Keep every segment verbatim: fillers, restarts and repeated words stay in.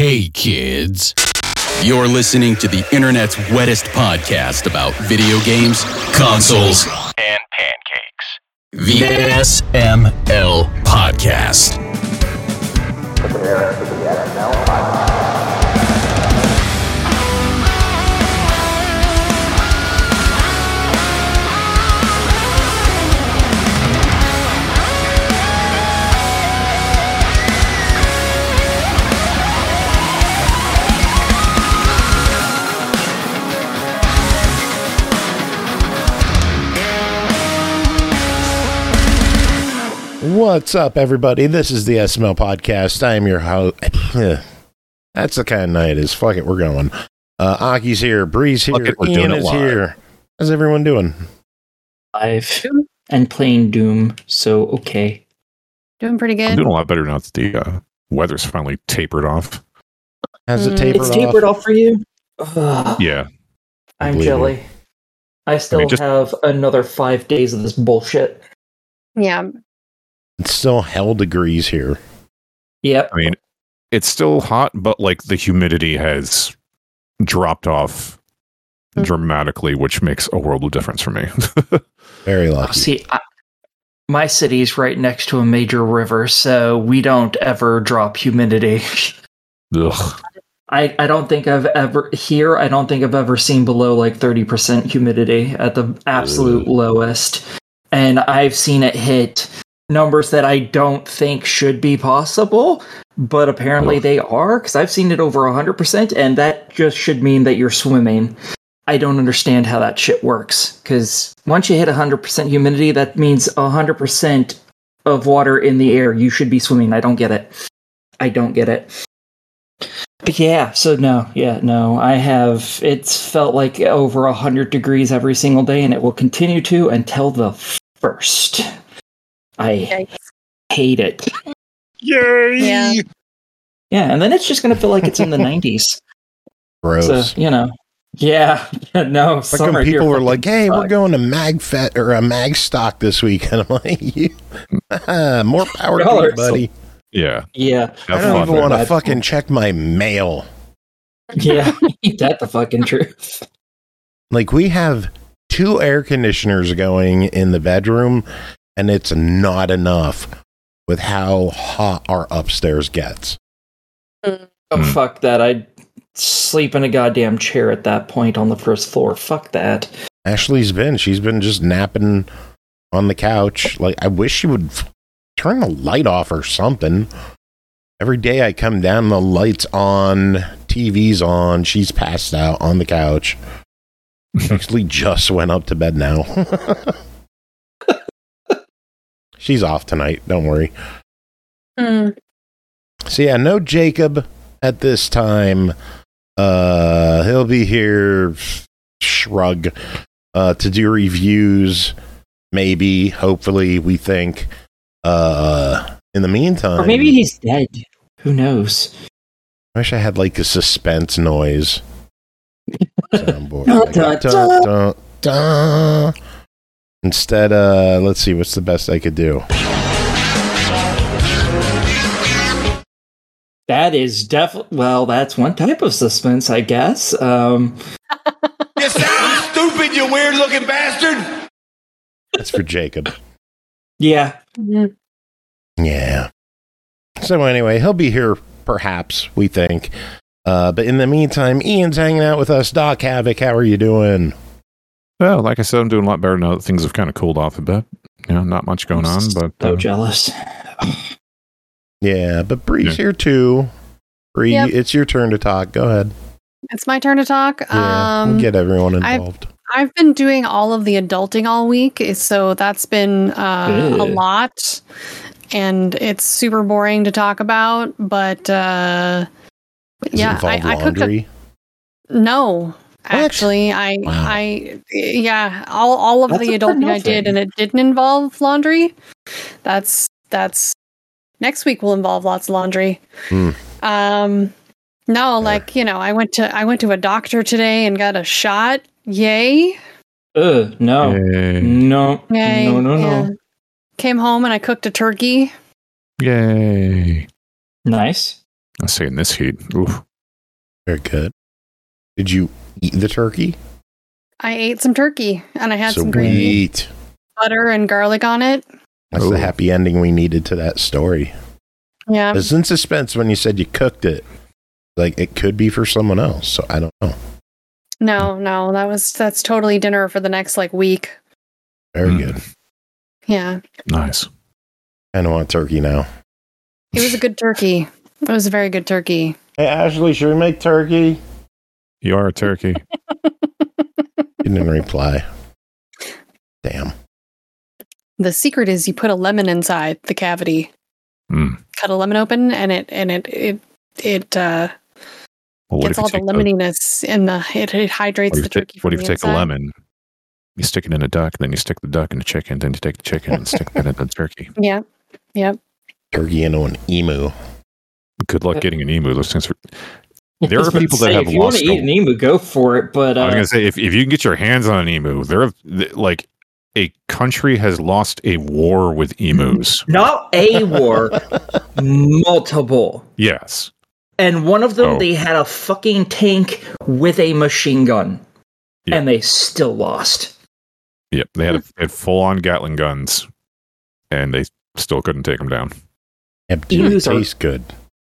Hey kids, you're listening to the internet's wettest podcast about video games, consoles, and pancakes. The S M L Podcast. Prepare for the S M L Podcast. What's up, everybody? This is the S M L Podcast. I am your host. That's the kind of night it is. Fuck it, we're going. Uh, Aki's here, Bree's here, it, Ian is here. How's everyone doing? Live and playing Doom, so okay. Doing pretty good. I'm doing a lot better now that the uh, weather's finally tapered off. Has it Mm. tapered It's off? tapered off for you? Ugh, Yeah. I'm believe jelly. I still I mean, just- have another five days of this bullshit. Yeah. It's still hell degrees here. Yep. I mean, it's still hot, but like the humidity has dropped off Mm. dramatically, which makes a world of difference for me. Very Oh, lucky. see, I, my city's right next to a major river, so we don't ever drop humidity. Ugh. I, I don't think I've ever, here, I don't think I've ever seen below like thirty percent humidity at the absolute Ugh. lowest. And I've seen it hit numbers that I don't think should be possible, but apparently Ugh. they are, because I've seen it over one hundred percent, and that just should mean that you're swimming. I don't understand how that shit works, because once you hit one hundred percent humidity, that means one hundred percent of water in the air. You should be swimming. I don't get it. I don't get it. But yeah, so no, yeah, no, I have, it's felt like over one hundred degrees every single day, and it will continue to until the first. I Yikes. hate it. Yay! Yeah. Yeah, and then it's just going to feel like it's in the nineties. Gross. So, you know, yeah, no, Like summer when here people were fucking like, "Hey, we're sucks. going to Magfet or a Magstock this week," and I'm like, you, "More power to Y'all you, are so- buddy." Yeah, Yeah. I Have don't fun, even man. want to That's- fucking check my mail. yeah, ain't that the fucking truth? Like, we have two air conditioners going in the bedroom, and it's not enough with how hot our upstairs gets. Oh, Hmm. fuck that. I'd sleep in a goddamn chair at that point on the first floor. Fuck that. Ashley's been, she's been just napping on the couch. Like, I wish she would f- turn the light off or something. Every day I come down, the light's on, T V's on, she's passed out on the couch. Actually just went up to bed now. She's off tonight, don't worry. Mm. So yeah, no Jacob at this time. Uh, he'll be here, shrug, uh, to do reviews, maybe, hopefully, we think. Uh, in the meantime, Or maybe he's dead. Who knows? I wish I had like a suspense noise. Soundboard. Dun, Like, dun, dun, dun, dun. Instead, uh, let's see, what's the best I could do? That is definitely, well, that's one type of suspense, I guess. Um, You sound stupid, you weird looking bastard! That's for Jacob. yeah. Mhm. Yeah. So anyway, he'll be here, perhaps, we think. Uh, but in the meantime, Ian's hanging out with us. Doc Havoc, how are you doing? Well, like I said, I'm doing a lot better now that things have kind of cooled off a bit. You know, not much going on, but So uh, jealous. Yeah, but Bree's Yeah. here too. Bree, Yep. it's your turn to talk. Go ahead. It's my turn to talk. Yeah, um, we'll get everyone I've- involved. I've been doing all of the adulting all week, so that's been uh, a Good. lot, and it's super boring to talk about. But uh, Does it yeah, I, involve I cooked a laundry? no. Actually, I, Wow. I, yeah, all all of That's the a for adulting I did, nothing. and it didn't involve laundry. That's that's next week will involve lots of laundry. Hmm. Um, no, like you know, I went to I went to a doctor today and got a shot. Yay! Ugh, no. yay. No. Yay! No, no, no. yeah. Came home and I cooked a turkey. Yay. Nice. I say in this heat. Oof. Very good. Did you eat the turkey? I ate some turkey and I had some gravy, Sweet. butter and garlic on it. That's Ooh. the happy ending we needed to that story. Yeah. I was in suspense when you said you cooked it. Like, it could be for someone else, so I don't know. No, no, that was that's totally dinner for the next like week. Very Mm. good. Yeah. Nice. I don't want turkey now. It was a good turkey. It was a very good turkey. Hey, Ashley, should we make turkey? You are a turkey. He didn't reply. Damn. The secret is you put a lemon inside the cavity. Mm. Cut a lemon open and it and it it it uh Well, what gets if you all the take lemininess in the it, it hydrates What the if, you turkey take, what from if you the take a inside. lemon, you stick it in a duck, then you stick the duck in the chicken, then you take the chicken and stick that in the turkey. Yeah. Yep. Turkey into an emu. Good luck getting an emu. Those things are. There I was are about to people that say, have if you want lost. to eat a- an emu, go for it. But I was uh, gonna say if, if you can get your hands on an emu, there are like a country has lost a war with emus. not a war, multiple. Yes. And one of them, Oh. they had a fucking tank with a machine gun, Yeah. and they still lost. Yep. They had, a, they had full on Gatling guns, and they still couldn't take them down. Yeah, do they Emus are- taste good?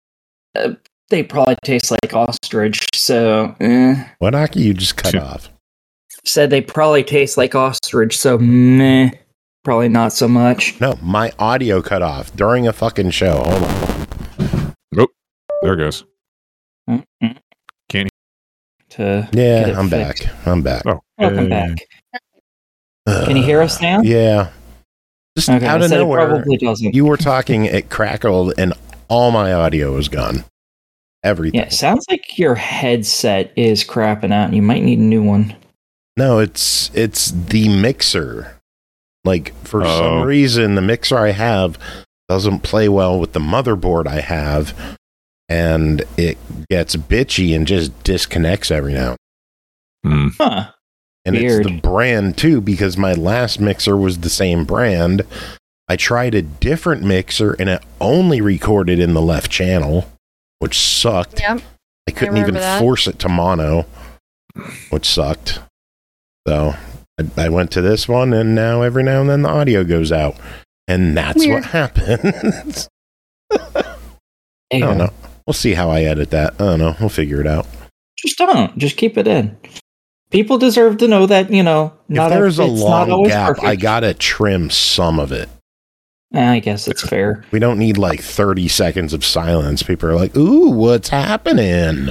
They probably taste like ostrich, so eh. What Aki you just cut Sure. off? Said they probably taste like ostrich, so meh. Probably not so much. No, my audio cut off during a fucking show. Hold on. There it goes. Mm-mm. Can't To get it Yeah, I'm fixed. back. I'm back. Oh, Welcome hey. back. Can you hear us now? Yeah. Just Okay, out I of said it nowhere, probably doesn't. you were talking, it crackled, and all my audio was gone. Everything. Yeah, it sounds like your headset is crapping out and you might need a new one. No, it's it's the mixer. Like, for Oh. some reason, the mixer I have doesn't play well with the motherboard I have, and it gets bitchy and just disconnects every now. Hmm. Huh. And Weird. it's the brand, too, because my last mixer was the same brand. I tried a different mixer, and it only recorded in the left channel, which sucked. Yep. I couldn't remember even that. force it to mono, which sucked. So I, I went to this one, and now every now and then the audio goes out. And that's Weird. what happens. I Hey, don't know. We'll see how I edit that. I don't know. We'll figure it out. Just don't. Just keep it in. People deserve to know that, you know, not if there's a it's not long always gap, perfect. I gotta trim some of it. Eh, I guess it's fair. We don't need like thirty seconds of silence. People are like, ooh, what's happening?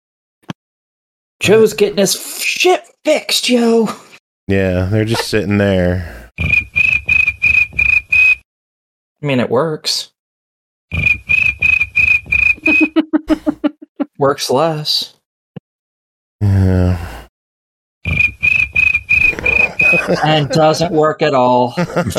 Joe's getting his f- shit fixed, Joe. Yeah, they're just sitting there. I mean, it works. Works less. Yeah. And doesn't work at all.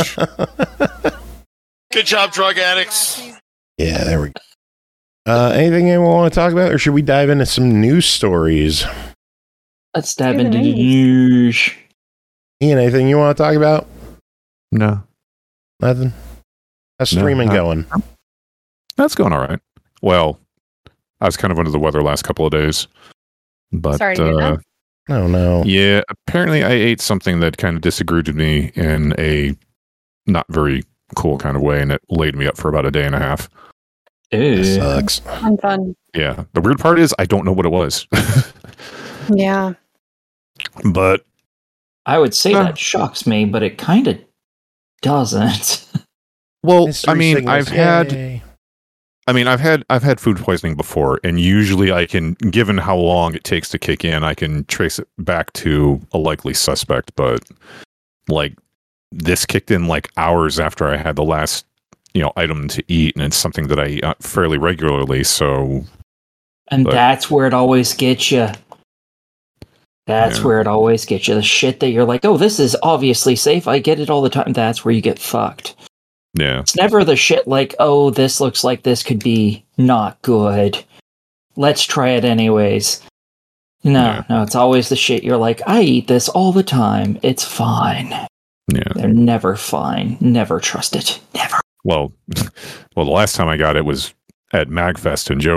Good job, drug addicts. Yeah, there we go. Uh, anything anyone want to talk about, or should we dive into some news stories? Let's dive Do the into the news. news. Ian, anything you want to talk about? No. Nothing. How's No, streaming not- going? That's going all right. Well, I was kind of under the weather last couple of days. But Sorry to hear uh, that. Oh no. yeah, apparently I ate something that kind of disagreed with me in a not very cool kind of way, and it laid me up for about a day and a half. That Ew. sucks. Fun, fun. Yeah. The weird part is I don't know what it was. Yeah. But I would say Huh. that shocks me, but it kind of doesn't. well, Mystery I mean, signals, I've had yay. I mean, I've had I've had food poisoning before, and usually I can, given how long it takes to kick in, I can trace it back to a likely suspect. But like this kicked in like hours after I had the last, you know, item to eat, and it's something that I eat uh, fairly regularly. So And But- that's where it always gets you. That's Yeah. where it always gets you. The shit that you're like, oh, this is obviously safe. I get it all the time. That's where you get fucked. yeah, It's never the shit like, oh, this looks like this could be not good. Let's try it anyways. No, Yeah. no, it's always the shit you're like, I eat this all the time. It's fine. yeah. They're never fine. Never trust it. Never. Well, well, the last time I got it was at MagFest, and Joe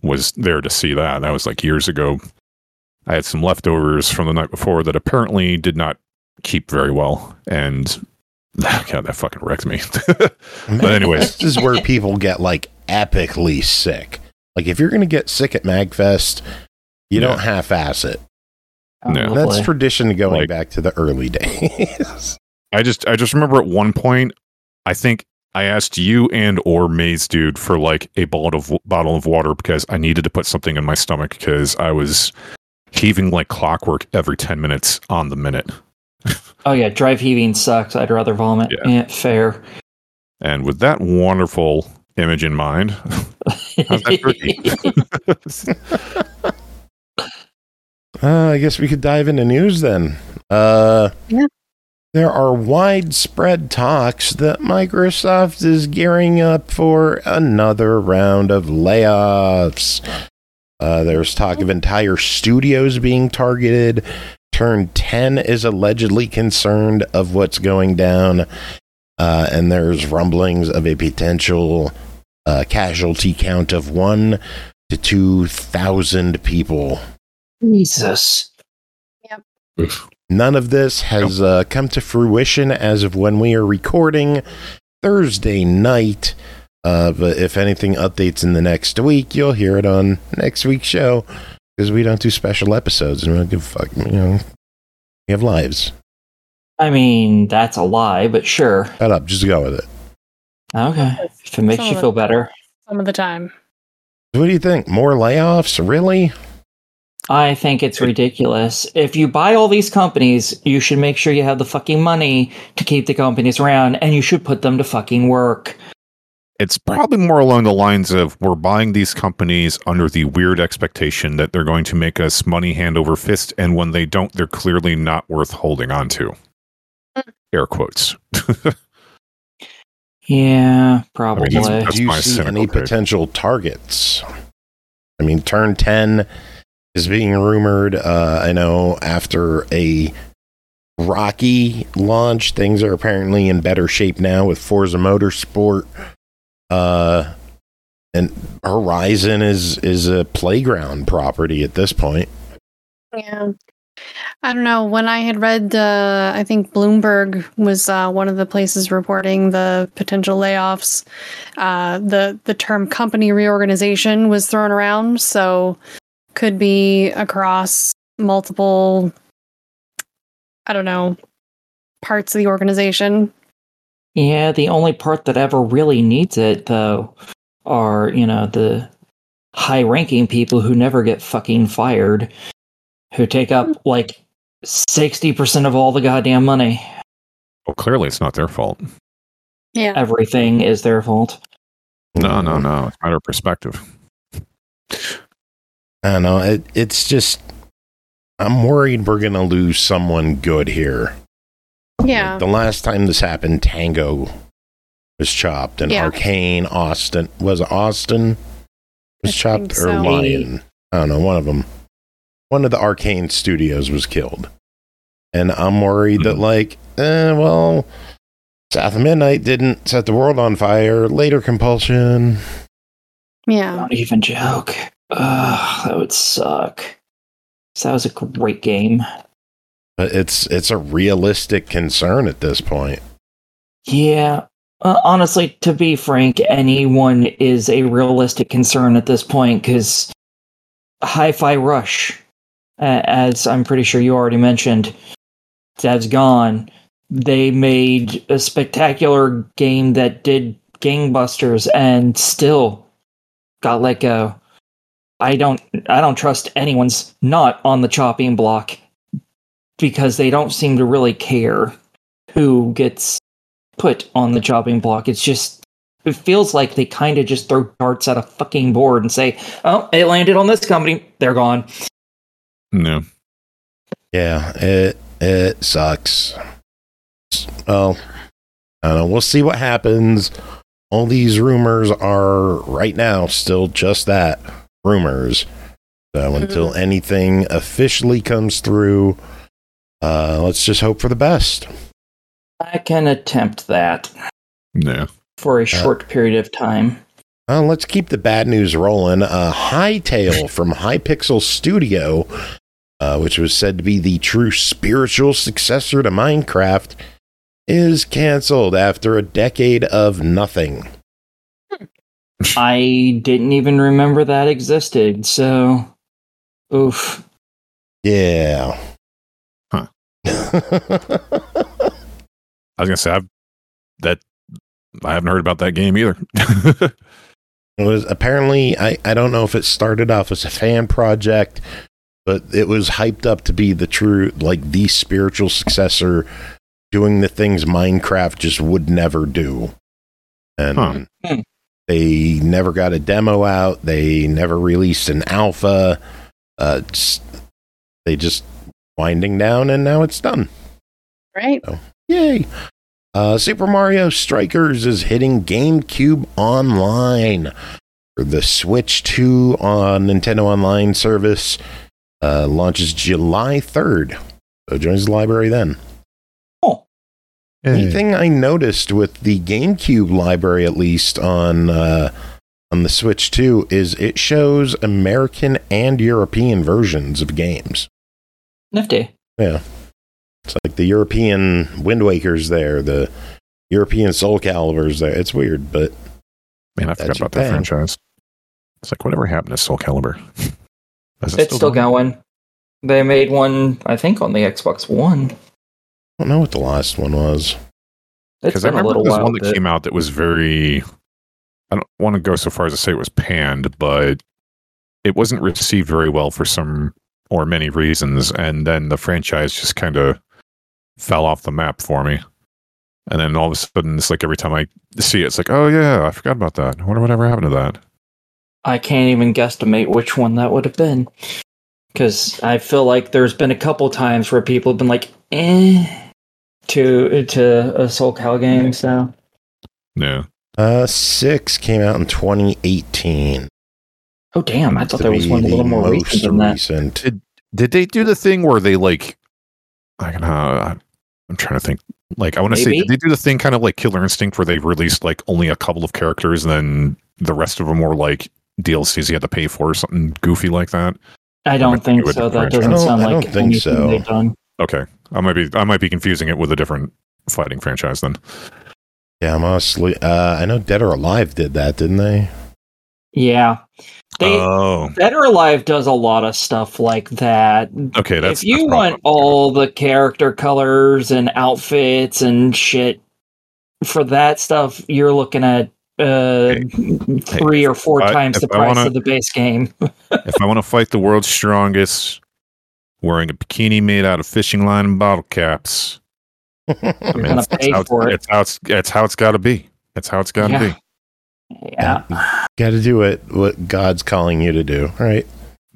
was there to see that. That was like years ago. I had some leftovers from the night before that apparently did not keep very well, and God, that fucking wrecked me. But anyways, this is where people get like epically sick. Like if you're going to get sick at MagFest, you Yeah. don't half-ass it. No. That's tradition going Like- back to the early days. I just I just remember at one point, I think I asked you and or Maze Dude for like a bottle of bottle of water because I needed to put something in my stomach because I was heaving like clockwork every ten minutes on the minute. Oh yeah, drive heaving sucks. I'd rather vomit. Yeah. Yeah, fair. And with that wonderful image in mind, how's that turkey? Uh, I guess we could dive into news then. Uh, Yeah. There are widespread talks that Microsoft is gearing up for another round of layoffs. Uh, there's talk of entire studios being targeted. Turn ten is allegedly concerned of what's going down. Uh, and there's rumblings of a potential uh, casualty count of one to two thousand people. Jesus. None of this has uh, come to fruition as of when we are recording Thursday night. Uh, but if anything updates in the next week, you'll hear it on next week's show because we don't do special episodes and we don't give a fuck. You know, we have lives. I mean, that's a lie, but sure. Shut up. Just go with it. Okay. If it makes Some you of feel it. better. Some of the time. What do you think? More layoffs? Really? I think it's ridiculous. If you buy all these companies, you should make sure you have the fucking money to keep the companies around, and you should put them to fucking work. It's probably more along the lines of we're buying these companies under the weird expectation that they're going to make us money hand over fist, and when they don't, they're clearly not worth holding on to. Air quotes. Yeah, probably. that's- that's- Do you my see cynical any take. potential targets? I mean, Turn ten is being rumored. Uh, I know after a rocky launch, things are apparently in better shape now with Forza Motorsport. Uh, and Horizon is is a playground property at this point. Yeah. I don't know. When I had read, uh, I think Bloomberg was uh, one of the places reporting the potential layoffs. Uh, the the term company reorganization was thrown around, so could be across multiple, I don't know, parts of the organization. Yeah, the only part that ever really needs it, though, are, you know, the high-ranking people who never get fucking fired, who take up, like, sixty percent of all the goddamn money. Well, clearly it's not their fault. Yeah. Everything is their fault. No, no, no. It's a matter of perspective. I don't know. It, it's just, I'm worried we're going to lose someone good here. Yeah. The last time this happened, Tango was chopped, and Yeah. Arcane, Austin, was it Austin was I chopped, think or so. Lion? I don't know. One of them. One of the Arcane studios was killed, and I'm worried that, like, eh, well, South of Midnight didn't set the world on fire. Later Compulsion. Yeah. Don't even joke. Ugh, that would suck. 'Cause that was a great game. But it's it's a realistic concern at this point. Yeah. Uh, honestly, to be frank, anyone is a realistic concern at this point, because Hi-Fi Rush, uh, as I'm pretty sure you already mentioned, that's gone. They made a spectacular game that did gangbusters and still got let go. I don't I don't trust anyone's not on the chopping block, because they don't seem to really care who gets put on the chopping block. It's just, it feels like they kind of just throw darts at a fucking board and say, oh, it landed on this company, they're gone. No. Yeah, it it sucks. Well, I don't know. We'll see what happens. All these rumors are right now still just that, rumors. So until anything officially comes through, uh, let's just hope for the best. I can attempt that No. for a short period of time. Uh, let's keep the bad news rolling. Uh, Hytale from Hypixel Studio, uh, which was said to be the true spiritual successor to Minecraft, is canceled after a decade of nothing. I didn't even remember that existed, so oof. Yeah. Huh. I was gonna say I've, that I haven't heard about that game either. It was apparently, I, I don't know if it started off as a fan project, but it was hyped up to be the true, like, the spiritual successor, doing the things Minecraft just would never do. And Huh. they never got a demo out. They never released an alpha. Uh, just, they just winding down, and now it's done. Right. So, yay. Uh, Super Mario Strikers is hitting GameCube Online for the Switch two on Nintendo Online service. Uh, launches July third. So joins the library then. Oh. Anything I noticed with the GameCube library, at least on uh, on the Switch two, is it shows American and European versions of games. Nifty. Yeah. It's like the European Wind Waker's there, the European Soul Calibur's there. It's weird, but Man, I forgot That's about that Japan. franchise. It's like, whatever happened to Soul Calibur? Is it It's still going. They made one, I think, on the Xbox One. I don't know what the last one was. It's Because I been a remember little there was while. one that but- came out that was very. I don't want to go so far as to say it was panned, but it wasn't received very well for some or many reasons, and then the franchise just kind of fell off the map for me. And then all of a sudden, it's like every time I see it, it's like, oh yeah, I forgot about that. I wonder whatever happened to that. I can't even guesstimate which one that would have been. Because I feel like there's been a couple times where people have been like, eh, to, to a Soul Cal game, so. Yeah. Uh, six came out in twenty eighteen. Oh, damn, I thought To there was be one a the little more most recent than that. recent. Did they do the thing where they like? I can. Uh, I'm trying to think. Like, I want to say, Maybe. did they do the thing kind of like Killer Instinct, where they released like only a couple of characters, and then the rest of them were like D L Cs you had to pay for, or something goofy like that? I might don't be think with so. the That franchise. doesn't I don't- sound I like don't think anything so. they've done. Okay, I might be. I might be confusing it with a different fighting franchise then. Yeah, I'm honestly, uh, I know Dead or Alive did that, didn't they? Yeah. They, Oh, Dead or Alive does a lot of stuff like that. okay. That's if you that's want all the character colors and outfits and shit for that stuff, you're looking at uh, three or four I- times if the I price wanna- of the base game. if I want to fight the world's strongest, wearing a bikini made out of fishing line and bottle caps. I You're mean, gonna it's, it's pay how, it's- for it. it's how it's it's how it's got to be. It's how it's got to Yeah. be. Yeah, Got to do it. What God's calling you to do, right?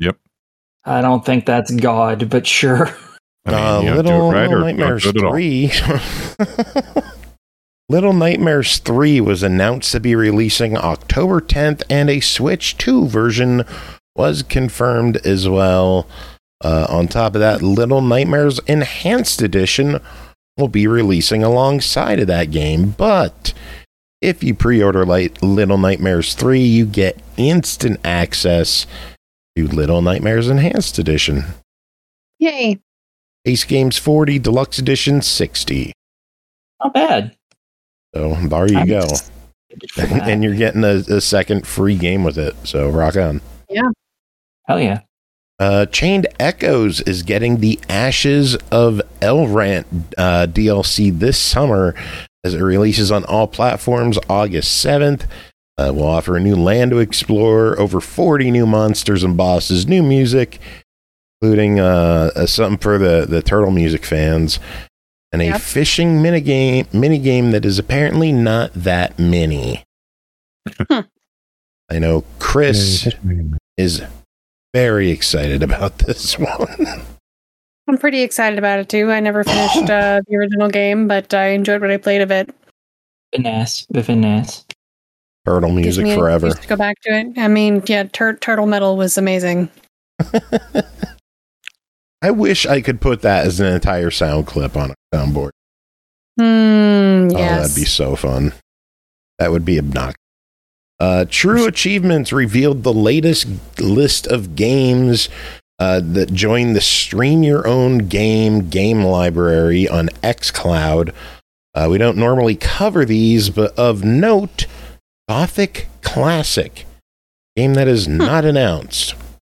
I don't think that's God, but sure. I mean, uh, you know, Little, do it right Little or don't Nightmares do it at all. three. Little Nightmares three was announced to be releasing October tenth, and a Switch two version was confirmed as well. Uh, on top of that, Little Nightmares Enhanced Edition will be releasing alongside of that game, but if you pre-order Light Little Nightmares three, you get instant access to Little Nightmares Enhanced Edition. Yay. Ace Games forty, Deluxe Edition sixty. Not bad. So there you I'm go. excited for that. And you're getting a, a second free game with it. So rock on. Hell yeah. Uh, Chained Echoes is getting the Ashes of Elrant uh, D L C this summer as it releases on all platforms August seventh. Uh, we'll offer a new land to explore, over forty new monsters and bosses, new music, including uh, uh, something for the, the turtle music fans, and a Yep. fishing minigame, minigame that is apparently not that mini. Hmm. I know Chris is very excited about this one. I'm pretty excited about it too. I never finished uh, the original game, but I enjoyed what I played of it. Finesse. The finesse. Turtle Gives music me an forever. excuse to go back to it. I mean, yeah, tur- Turtle Metal was amazing. I wish I could put that as an entire sound clip on a soundboard. Hmm. Oh, Yes. that'd be so fun. That would be obnoxious. Uh, True Achievements revealed the latest list of games uh, that join the Stream Your Own Game game library on xCloud. Uh, we don't normally cover these, but of note, Gothic Classic, game that is not announced.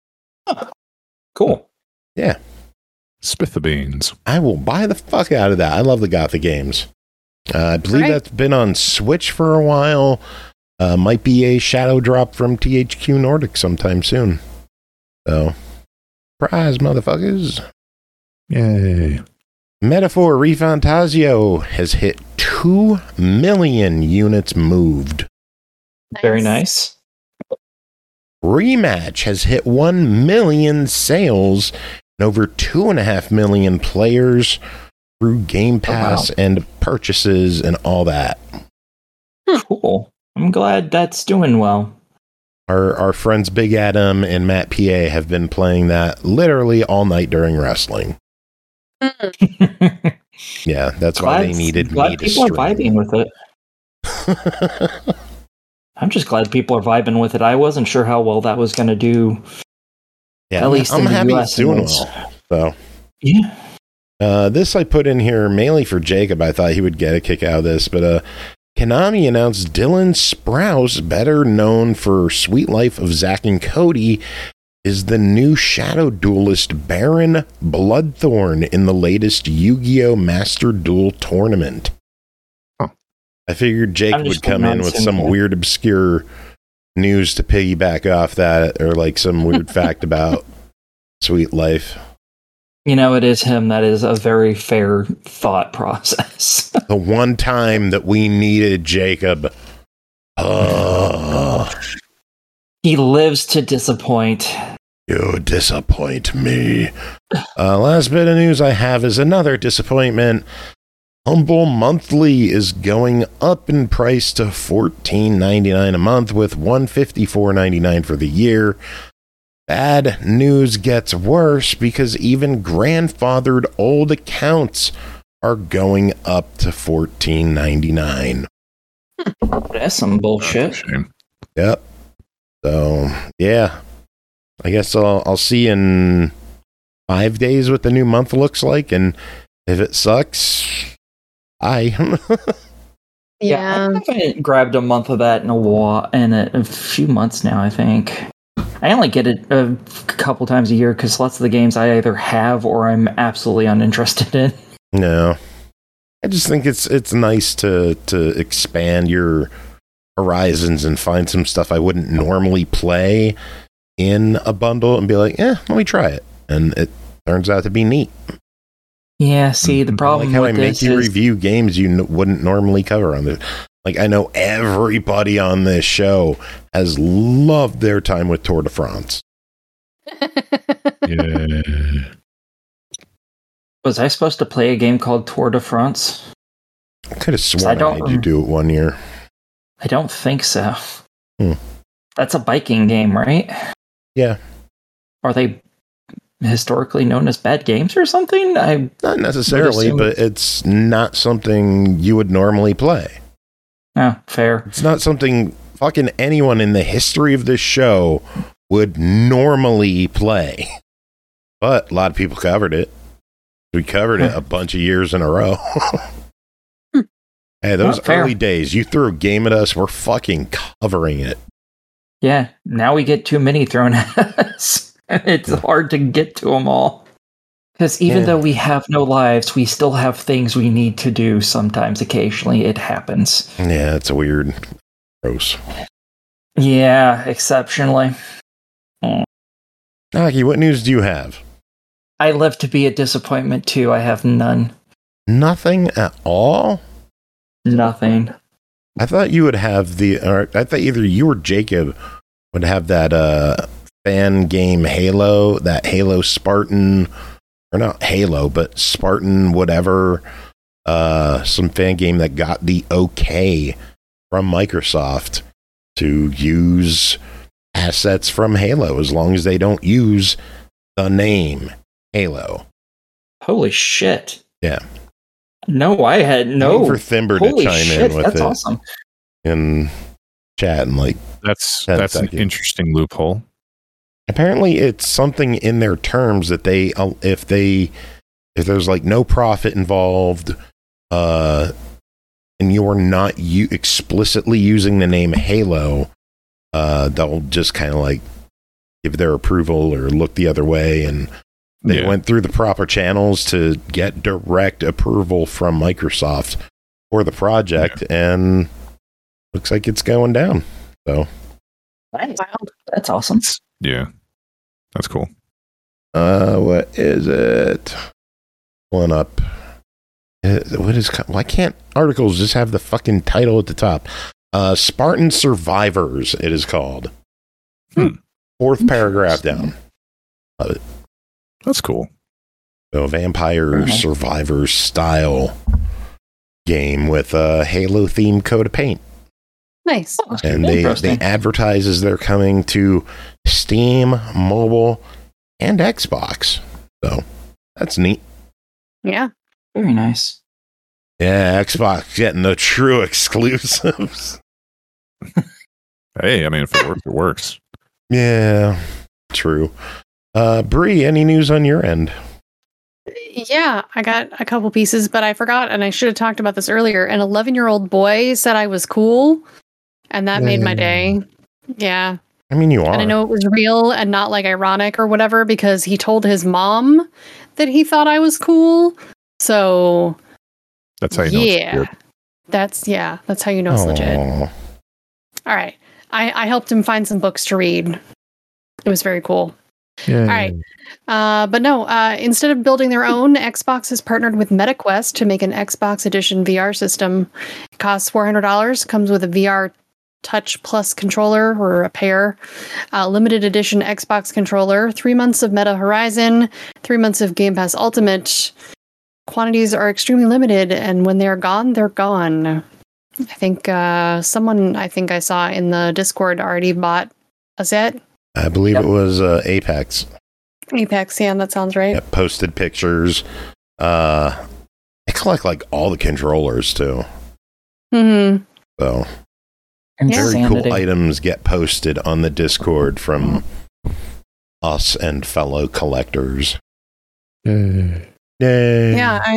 Cool. Yeah. Spit the beans. I will buy the fuck out of that. I love the Gothic games. Uh, I believe Right. that's been on Switch for a while. Uh, might be a shadow drop from T H Q Nordic sometime soon. So, surprise, motherfuckers. Yay. Metaphor Refantasio has hit two million units moved. Very nice. Rematch has hit one million sales and over two and a half million players through Game Pass Oh, wow. and purchases and all that. Cool. I'm glad that's doing well. Our our friends Big Adam and Matt P A have been playing that literally all night during wrestling. Yeah, that's why they needed glad me to people stream. are vibing with it. I'm just glad people are vibing with it. I wasn't sure how well that was going to do. Yeah, At least I'm in the happy U S it's doing anyways. well. So, Yeah. uh, this I put in here mainly for Jacob. I thought he would get a kick out of this, but uh, Konami announced Dylan Sprouse, better known for Sweet Life of Zack and Cody, is the new Shadow Duelist Baron Bloodthorn in the latest Yu-Gi-Oh! Master Duel tournament. Huh. I figured Jake I'm would just come not in with seeing some that. weird, obscure news to piggyback off that, or like some weird fact about Sweet Life. You know, it is him. That is a very fair thought process. The one time that we needed Jacob. Oh, He lives to disappoint. you disappoint me. Uh, last bit of news I have is another disappointment. Humble Monthly is going up in price to fourteen ninety-nine a month, with one hundred fifty-four ninety-nine for the year. Bad news gets worse because even grandfathered old accounts are going up to fourteen ninety-nine. That's some bullshit. Shame. Yep. So, yeah. I guess I'll, I'll see in five days what the new month looks like, and if it sucks, I. Yeah. I haven't grabbed a month of that in a while, in a, a few months now, I think. I only get it a couple times a year because lots of the games I either have or I'm absolutely uninterested in. No. I just think it's it's nice to to expand your horizons and find some stuff I wouldn't normally play in a bundle and be like, eh, let me try it. And it turns out to be neat. Yeah, see, the I problem like how I with make this you is review games you n- wouldn't normally cover on the. Like, I know everybody on this show has loved their time with Tour de France. Yeah. was I supposed to play a game called Tour de France? I could have I sworn I, don't made you do it one year. I don't think so. Hmm. That's a biking game, right? Yeah. Are they historically known as bad games or something? I Not necessarily, assume but it's not something you would normally play. oh, fair. It's not something fucking anyone in the history of this show would normally play. But a lot of people covered it. We covered it a bunch of years in a row. Hey, those Not fair. early days, you threw a game at us, we're fucking covering it. Yeah, now we get too many thrown at us. It's hard to get to them all. Because even Yeah. though we have no lives, we still have things we need to do sometimes. Occasionally, it happens. Yeah, it's a weird. Gross. Yeah, exceptionally. Naki, what news do you have? I live to be a disappointment too. I have none. Nothing at all? Nothing. I thought you would have the. Or I thought either you or Jacob would have that uh, fan game Halo, that Halo Spartan, or not Halo, but Spartan whatever, uh, some fan game that got the okay from Microsoft to use assets from Halo as long as they don't use the name Halo. Holy shit. Yeah. No, I had no. Waiting for Thimber to Holy chime shit, in with that's it. awesome. And chat in like That's ten that's seconds. an interesting loophole. Apparently, it's something in their terms that they, uh, if they, if there's like no profit involved, uh, and you're not you explicitly using the name Halo, uh, they'll just kind of like give their approval or look the other way. And they Yeah. went through the proper channels to get direct approval from Microsoft for the project, and looks like it's going down. So, Nice. Wild. That's awesome. Yeah, that's cool. uh, what is it? One up. Uh, What is? Why can't articles just have the fucking title at the top? Uh, Spartan Survivors. It is called. Hmm. Fourth paragraph down. That's cool. So, vampire Very nice. survivors style game with a Halo themed coat of paint. Nice. And they, they Interesting. advertise as they're coming to Steam, mobile, and Xbox. So that's neat. Yeah. Very nice. Yeah, Xbox getting the true exclusives. Hey, I mean, if it works, it works. Yeah, true. Uh, Bree, any news on your end? Yeah, I got a couple pieces, but I forgot, and I should have talked about this earlier. An eleven-year-old boy said I was cool, and that made my day. Yeah. I mean, you are. And I know it was real and not like ironic or whatever because he told his mom that he thought I was cool. So, That's how you know. It's yeah. good. That's, yeah, that's how you know it's legit. Aw. All right. I, I helped him find some books to read. It was very cool. All right. Uh, but no, uh, instead of building their own, Xbox has partnered with MetaQuest to make an Xbox Edition V R system. It costs four hundred dollars, comes with a V R Touch Plus controller or a pair, uh, limited edition Xbox controller, three months of Meta Horizon, three months of Game Pass Ultimate. Quantities are extremely limited, and when they're gone, they're gone. I think uh, someone I think I saw in the Discord already bought a set. I believe Yep. it was uh, Apex Apex, yeah, that sounds right. that posted pictures. Uh, I collect like all the controllers too. Mm-hmm. So very Insanity. cool items get posted on the Discord from us and fellow collectors. Yay. Yeah, I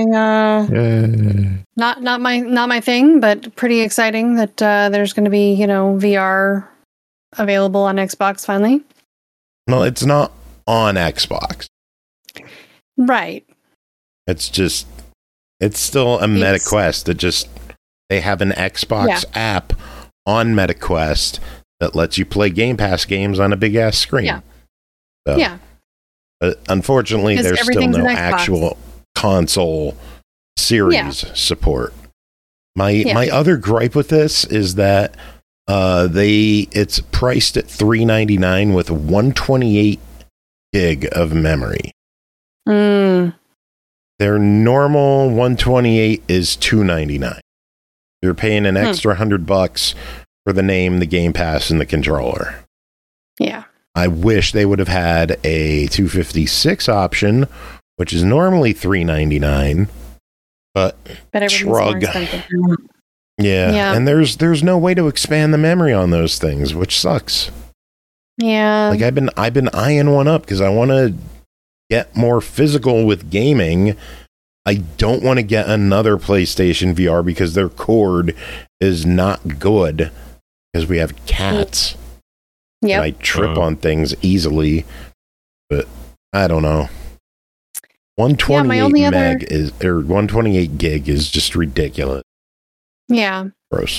uh, not not my not my thing, but pretty exciting that uh, there's going to be you know V R available on Xbox finally. No, it's not on Xbox. Right. It's just, it's still a It's- MetaQuest. It just, they have an Xbox Yeah. app on MetaQuest that lets you play Game Pass games on a big ass screen. Yeah. So, Yeah. But unfortunately, Because there's still everything's no an Xbox. actual console series Yeah. support. My Yeah. my other gripe with this is that uh, they it's priced at three ninety-nine with one twenty-eight gig of memory. Mm, Their normal one twenty-eight is two ninety-nine. You're paying an Hmm. extra hundred bucks for the name, the Game Pass, and the controller. yeah. I wish they would have had a two fifty-six option, which is normally three ninety-nine. But But everything's Shrug. more expensive. yeah, Yeah. and there's there's no way to expand the memory on those things, which sucks. Yeah. Like I've been I've been eyeing one up because I want to get more physical with gaming. I don't want to get another PlayStation V R because their cord is not good because we have cats. And Yep. I trip Uh. on things easily, but I don't know. one Yeah, twenty-eight my only other- meg is or one twenty-eight gig is just ridiculous. Yeah. Gross.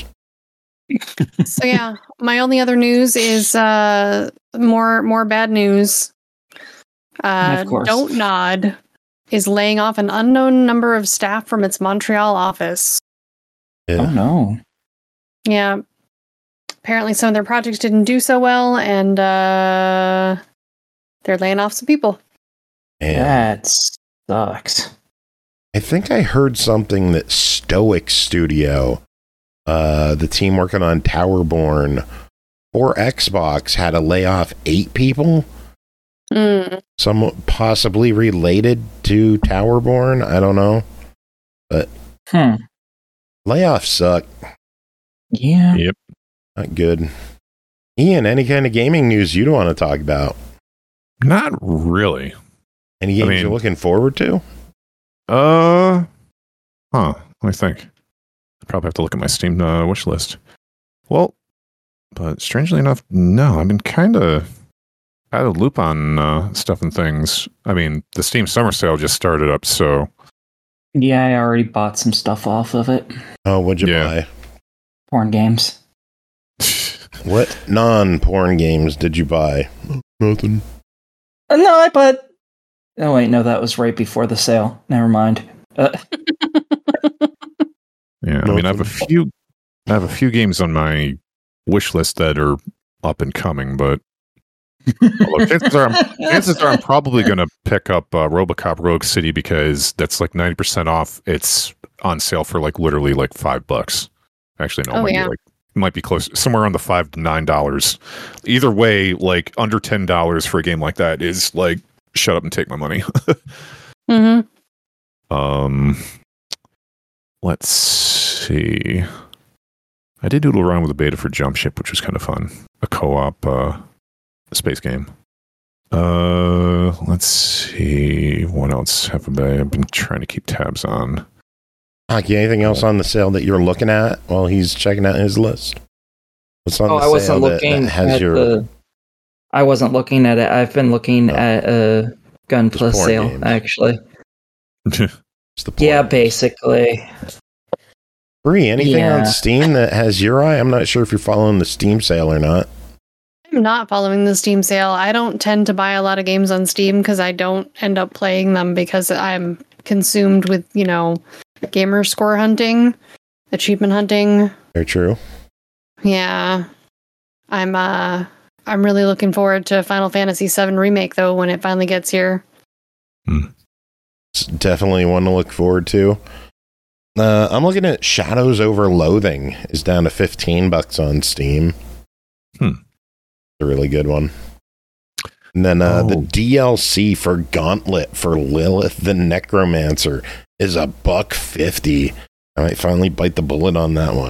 So yeah, my only other news is uh more more bad news. Uh Of course. Don't Nod is laying off an unknown number of staff from its Montreal office. Yeah. Oh no. Yeah. Apparently some of their projects didn't do so well and uh they're laying off some people. And That sucks. I think I heard something that Stoic Studio, uh, the team working on Towerborn for Xbox, had to lay off eight people. Mm. Some possibly related to Towerborn. I don't know. Hmm. Layoffs suck. Yeah. Yep. Not good. Ian, any kind of gaming news you want to talk about? Not really. Any games I mean, you're looking forward to? Uh, huh. Let me think. I probably have to look at my Steam uh, wish list. Well, but strangely enough, no. I've been kind of out of the loop on uh, stuff and things. I mean, the Steam Summer Sale just started up, so Yeah, I already bought some stuff off of it. Oh, what'd you Yeah. buy? Porn games. What non-porn games did you buy? Nothing. Uh, no, I bought. Oh wait, no, that was right before the sale. Never mind. Uh, yeah. I mean, I have a few. I have a few games on my wish list that are up and coming, but although chances are, I'm, chances are I'm probably going to pick up uh, RoboCop Rogue City because that's like ninety percent off. It's on sale for like literally like five bucks. Actually, no, it Oh, might yeah. be like it might be close somewhere around the five to nine dollars. Either way, like under ten dollars for a game like that is like shut up and take my money. Mm-hmm. um, let's see. I did doodle around with a beta for Jump Ship, which was kind of fun. A co-op uh, space game. Uh, let's see. What else have I I've been trying to keep tabs on? Hockey, anything else on the sale that you're looking at while he's checking out his list? What's on oh, the I wasn't sale that, looking that has at your the. I wasn't looking at it. I've been looking Oh. at a Gun Just Plus porn sale, games. actually. It's the Yeah, porn. basically. Bree, anything Yeah. on Steam that has your eye? I'm not sure if you're following the Steam sale or not. I'm not following the Steam sale. I don't tend to buy a lot of games on Steam because I don't end up playing them because I'm consumed with, you know, gamer score hunting, achievement hunting. Very true. Yeah. I'm uh I'm really looking forward to Final Fantasy seven Remake though when it finally gets here. It's definitely one to look forward to. Uh, I'm looking at Shadows Over Loathing is down to fifteen bucks on Steam. Hmm. It's a really good one. And then uh, the Oh. D L C for Gauntlet for Lilith the Necromancer is a buck fifty. I might finally bite the bullet on that one.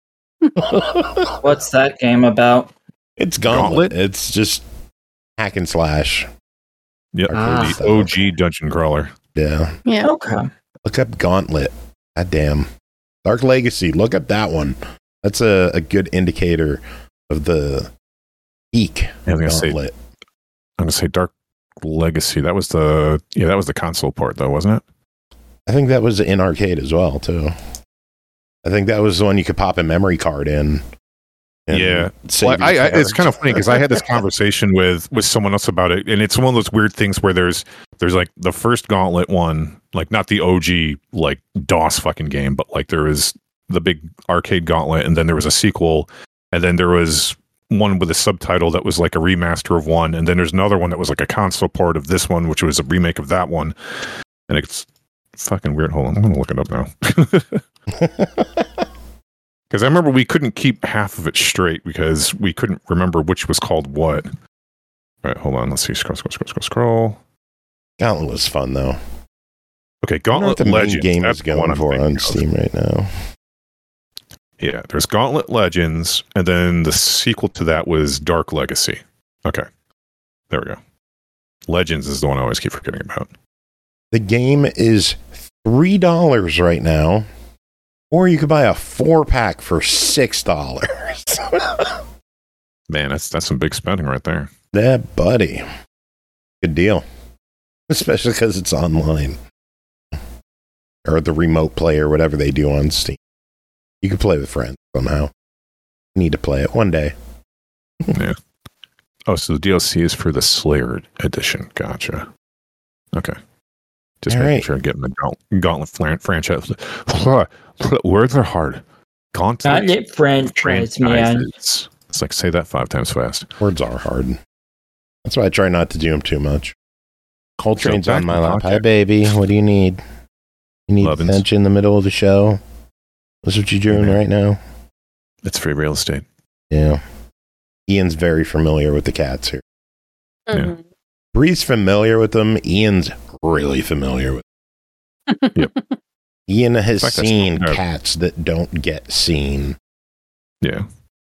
What's that game about? It's Gauntlet. Gauntlet? It's just hack and slash. Yep, Ah. the O G dungeon crawler. Yeah. Yeah. Okay. Look up Gauntlet. God damn. Dark Legacy. Look up that one. That's a, a good indicator of the peak I of was gonna say, Gauntlet. I'm gonna say Dark Legacy. That was the yeah, that was the console port though, wasn't it? I think that was in arcade as well, too. I think that was the one you could pop a memory card in. and Yeah. save Well, your I, I, it's cards. kind of funny because I had this conversation with with someone else about it, and it's one of those weird things where there's there's like the first Gauntlet one, like not the O G like DOS fucking game, but like there was the big arcade Gauntlet, and then there was a sequel, and then there was one with a subtitle that was like a remaster of one, and then there's another one that was like a console port of this one, which was a remake of that one, and it's fucking weird. Hold on, I'm gonna look it up now. Because I remember we couldn't keep half of it straight because we couldn't remember which was called what. All right, hold on. Let's see. Scroll, scroll, scroll, scroll, scroll. Gauntlet was fun, though. Okay, I wonder what Gauntlet the main Legends. game That's is the one going I'm for thinking on of. Steam right now. Yeah, there's Gauntlet Legends, and then the sequel to that was Dark Legacy. Okay, there we go. Legends is the one I always keep forgetting about. The game is three dollars right now, or you could buy a four pack for six dollars. Man, that's that's some big spending right there. That buddy, good deal, especially because it's online or the remote play or whatever they do on Steam. You can play with friends somehow. You need to play it one day. Yeah. Oh, so the D L C is for the Slayer edition. Gotcha. Okay. Just All making right. sure I'm getting the Gaunt- Gauntlet flan- franchise. Words are hard. Gauntlet Not it franchise, man. franchises. It's like say that five times fast. Words are hard. That's why I try not to do them too much. Coltrane's So back on my to lap. Pocket. Hi, baby. What do you need? You need Lovin's. attention in the middle of the show? That's what you're doing Amen. right now? It's free real estate. Yeah. Ian's very familiar with the cats here. Yeah. Mhm. Bree's familiar with them. Ian's really familiar with Yep. Ian has In fact, I seen still have- cats that don't get seen. Yeah.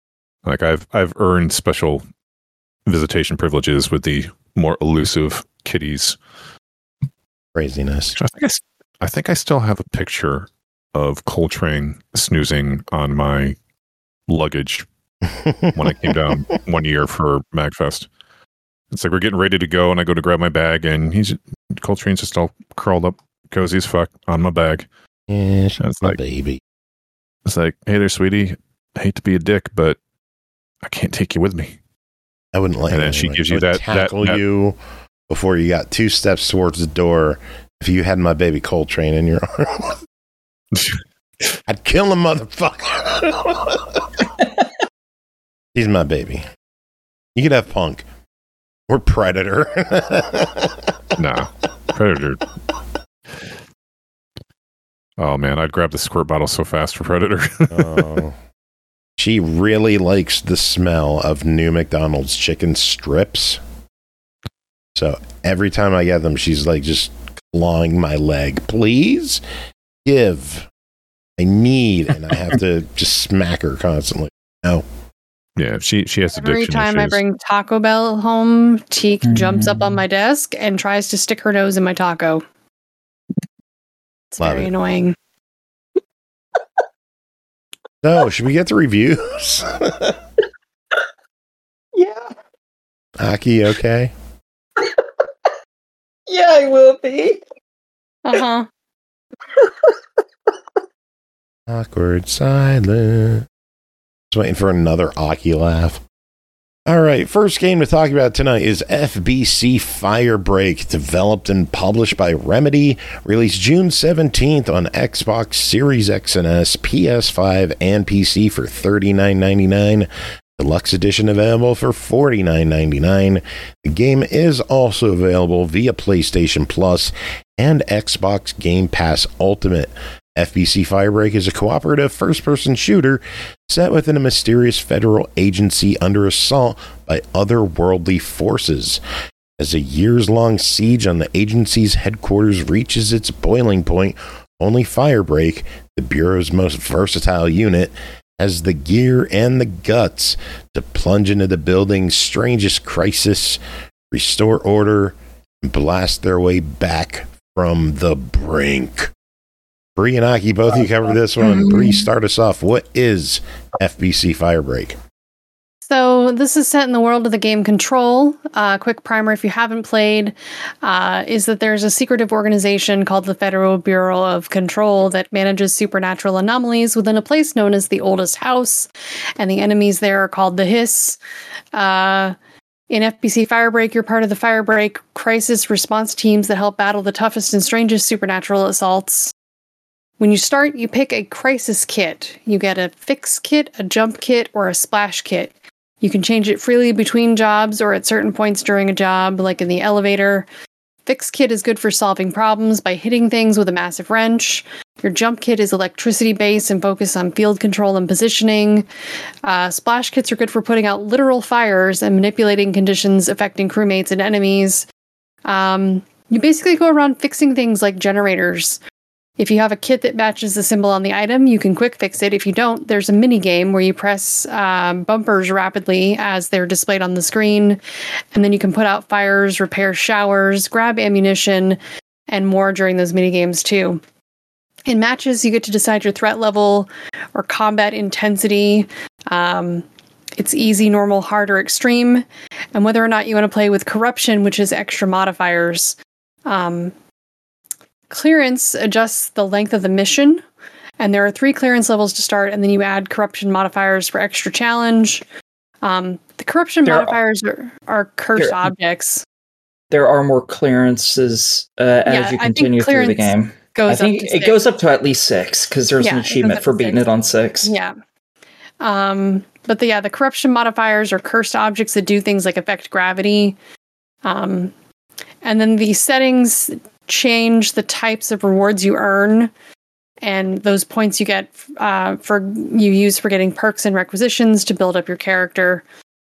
Like I've I've earned special visitation privileges with the more elusive kitties. Craziness. I think I, I think I still have a picture of Coltrane snoozing on my luggage when I came down one year for MagFest. It's like we're getting ready to go, and I go to grab my bag, and he's Coltrane's just all curled up, cozy as fuck on my bag. Yeah, she's it's my like, baby. It's like, hey there, sweetie. I hate to be a dick, but I can't take you with me. I wouldn't like. And then she like, gives I you would that tackle that, that you before you got two steps towards the door. If you had my baby Coltrane in your arms, I'd kill the motherfucker. He's my baby. You could have Punk or Predator. Nah, Predator. Oh man, I'd grab the squirt bottle so fast for Predator. Oh. She really likes the smell of new McDonald's chicken strips. So every time I get them, she's like just clawing my leg. Please give. I need, and I have to just smack her constantly. No. Yeah, she she has addiction Every time I issues. bring Taco Bell home, Teak Mm. jumps up on my desk and tries to stick her nose in my taco. It's Love very it. annoying. So, should we get the reviews? Yeah. Aki, okay? Yeah, I will be. Uh huh. Awkward silence. Just waiting for another Aki laugh. All right, first game to talk about tonight is F B C Firebreak, developed and published by Remedy, released June seventeenth on Xbox Series X and S, P S five, and P C for thirty-nine ninety-nine. Deluxe edition available for forty-nine ninety-nine. The game is also available via PlayStation Plus and Xbox Game Pass Ultimate. F B C Firebreak is a cooperative first-person shooter set within a mysterious federal agency under assault by otherworldly forces. As a years-long siege on the agency's headquarters reaches its boiling point, only Firebreak, the Bureau's most versatile unit, has the gear and the guts to plunge into the building's strangest crisis, restore order, and blast their way back from the brink. Bree and Aki, both of you covered this one. Bree, start us off. What is F B C Firebreak? So this is set in the world of the game Control. Uh, quick primer, if you haven't played, uh, is that there's a secretive organization called the Federal Bureau of Control that manages supernatural anomalies within a place known as the Oldest House, and the enemies there are called the Hiss. Uh, in F B C Firebreak, you're part of the Firebreak crisis response teams that help battle the toughest and strangest supernatural assaults. When you start, you pick a crisis kit. You get a fix kit, a jump kit, or a splash kit. You can change it freely between jobs or at certain points during a job, like in the elevator. Fix kit is good for solving problems by hitting things with a massive wrench. Your jump kit is electricity-based and focused on field control and positioning. Uh, splash kits are good for putting out literal fires and manipulating conditions affecting crewmates and enemies. Um, you basically go around fixing things like generators. If you have a kit that matches the symbol on the item, you can quick fix it. If you don't, there's a mini game where you press um, bumpers rapidly as they're displayed on the screen, and then you can put out fires, repair showers, grab ammunition, and more during those mini games too. In matches, you get to decide your threat level or combat intensity. Um, it's easy, normal, hard, or extreme, and whether or not you want to play with corruption, which is extra modifiers. Um, Clearance adjusts the length of the mission, and there are three clearance levels to start, and then you add corruption modifiers for extra challenge. Um, the corruption There modifiers are, are cursed there- objects. There are more clearances uh, Yeah, as you I think continue through the clearance game. Goes I think up to it six. goes up to at least six because there's Yeah, an it goes achievement up for to beating six. it on six. Yeah. Um, but the, yeah, the corruption modifiers are cursed objects that do things like affect gravity. Um, and then the settings change the types of rewards you earn, and those points you get uh, for you use for getting perks and requisitions to build up your character.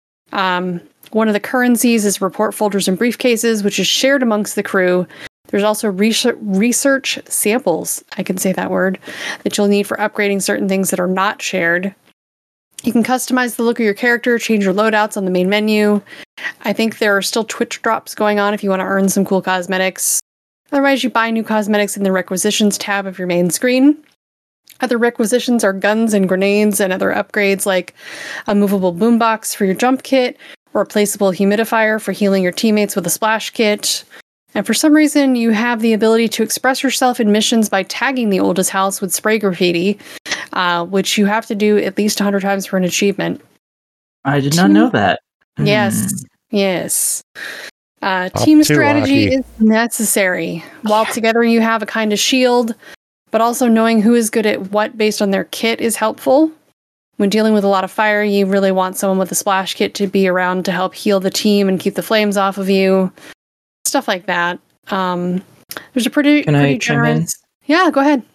Um, one of the currencies is report folders and briefcases, which is shared amongst the crew. There's also research, research samples, I can say that word, that you'll need for upgrading certain things that are not shared. You can customize the look of your character, change your loadouts on the main menu. I think there are still Twitch drops going on if you want to earn some cool cosmetics. Otherwise, you buy new cosmetics in the requisitions tab of your main screen. Other requisitions are guns and grenades and other upgrades like a movable boombox for your jump kit or a placeable humidifier for healing your teammates with a splash kit. And for some reason, you have the ability to express yourself in missions by tagging the oldest house with spray graffiti, uh, which you have to do at least one hundred times for an achievement. I did not know that. Yes, Hmm. yes. Uh, Up team to strategy Rocky. is necessary. While together you have a kind of shield, but also knowing who is good at what based on their kit is helpful. When dealing with a lot of fire, you really want someone with a splash kit to be around to help heal the team and keep the flames off of you. Stuff like that. Um, there's a pretty, Can I pretty chime generous... Yeah, go ahead.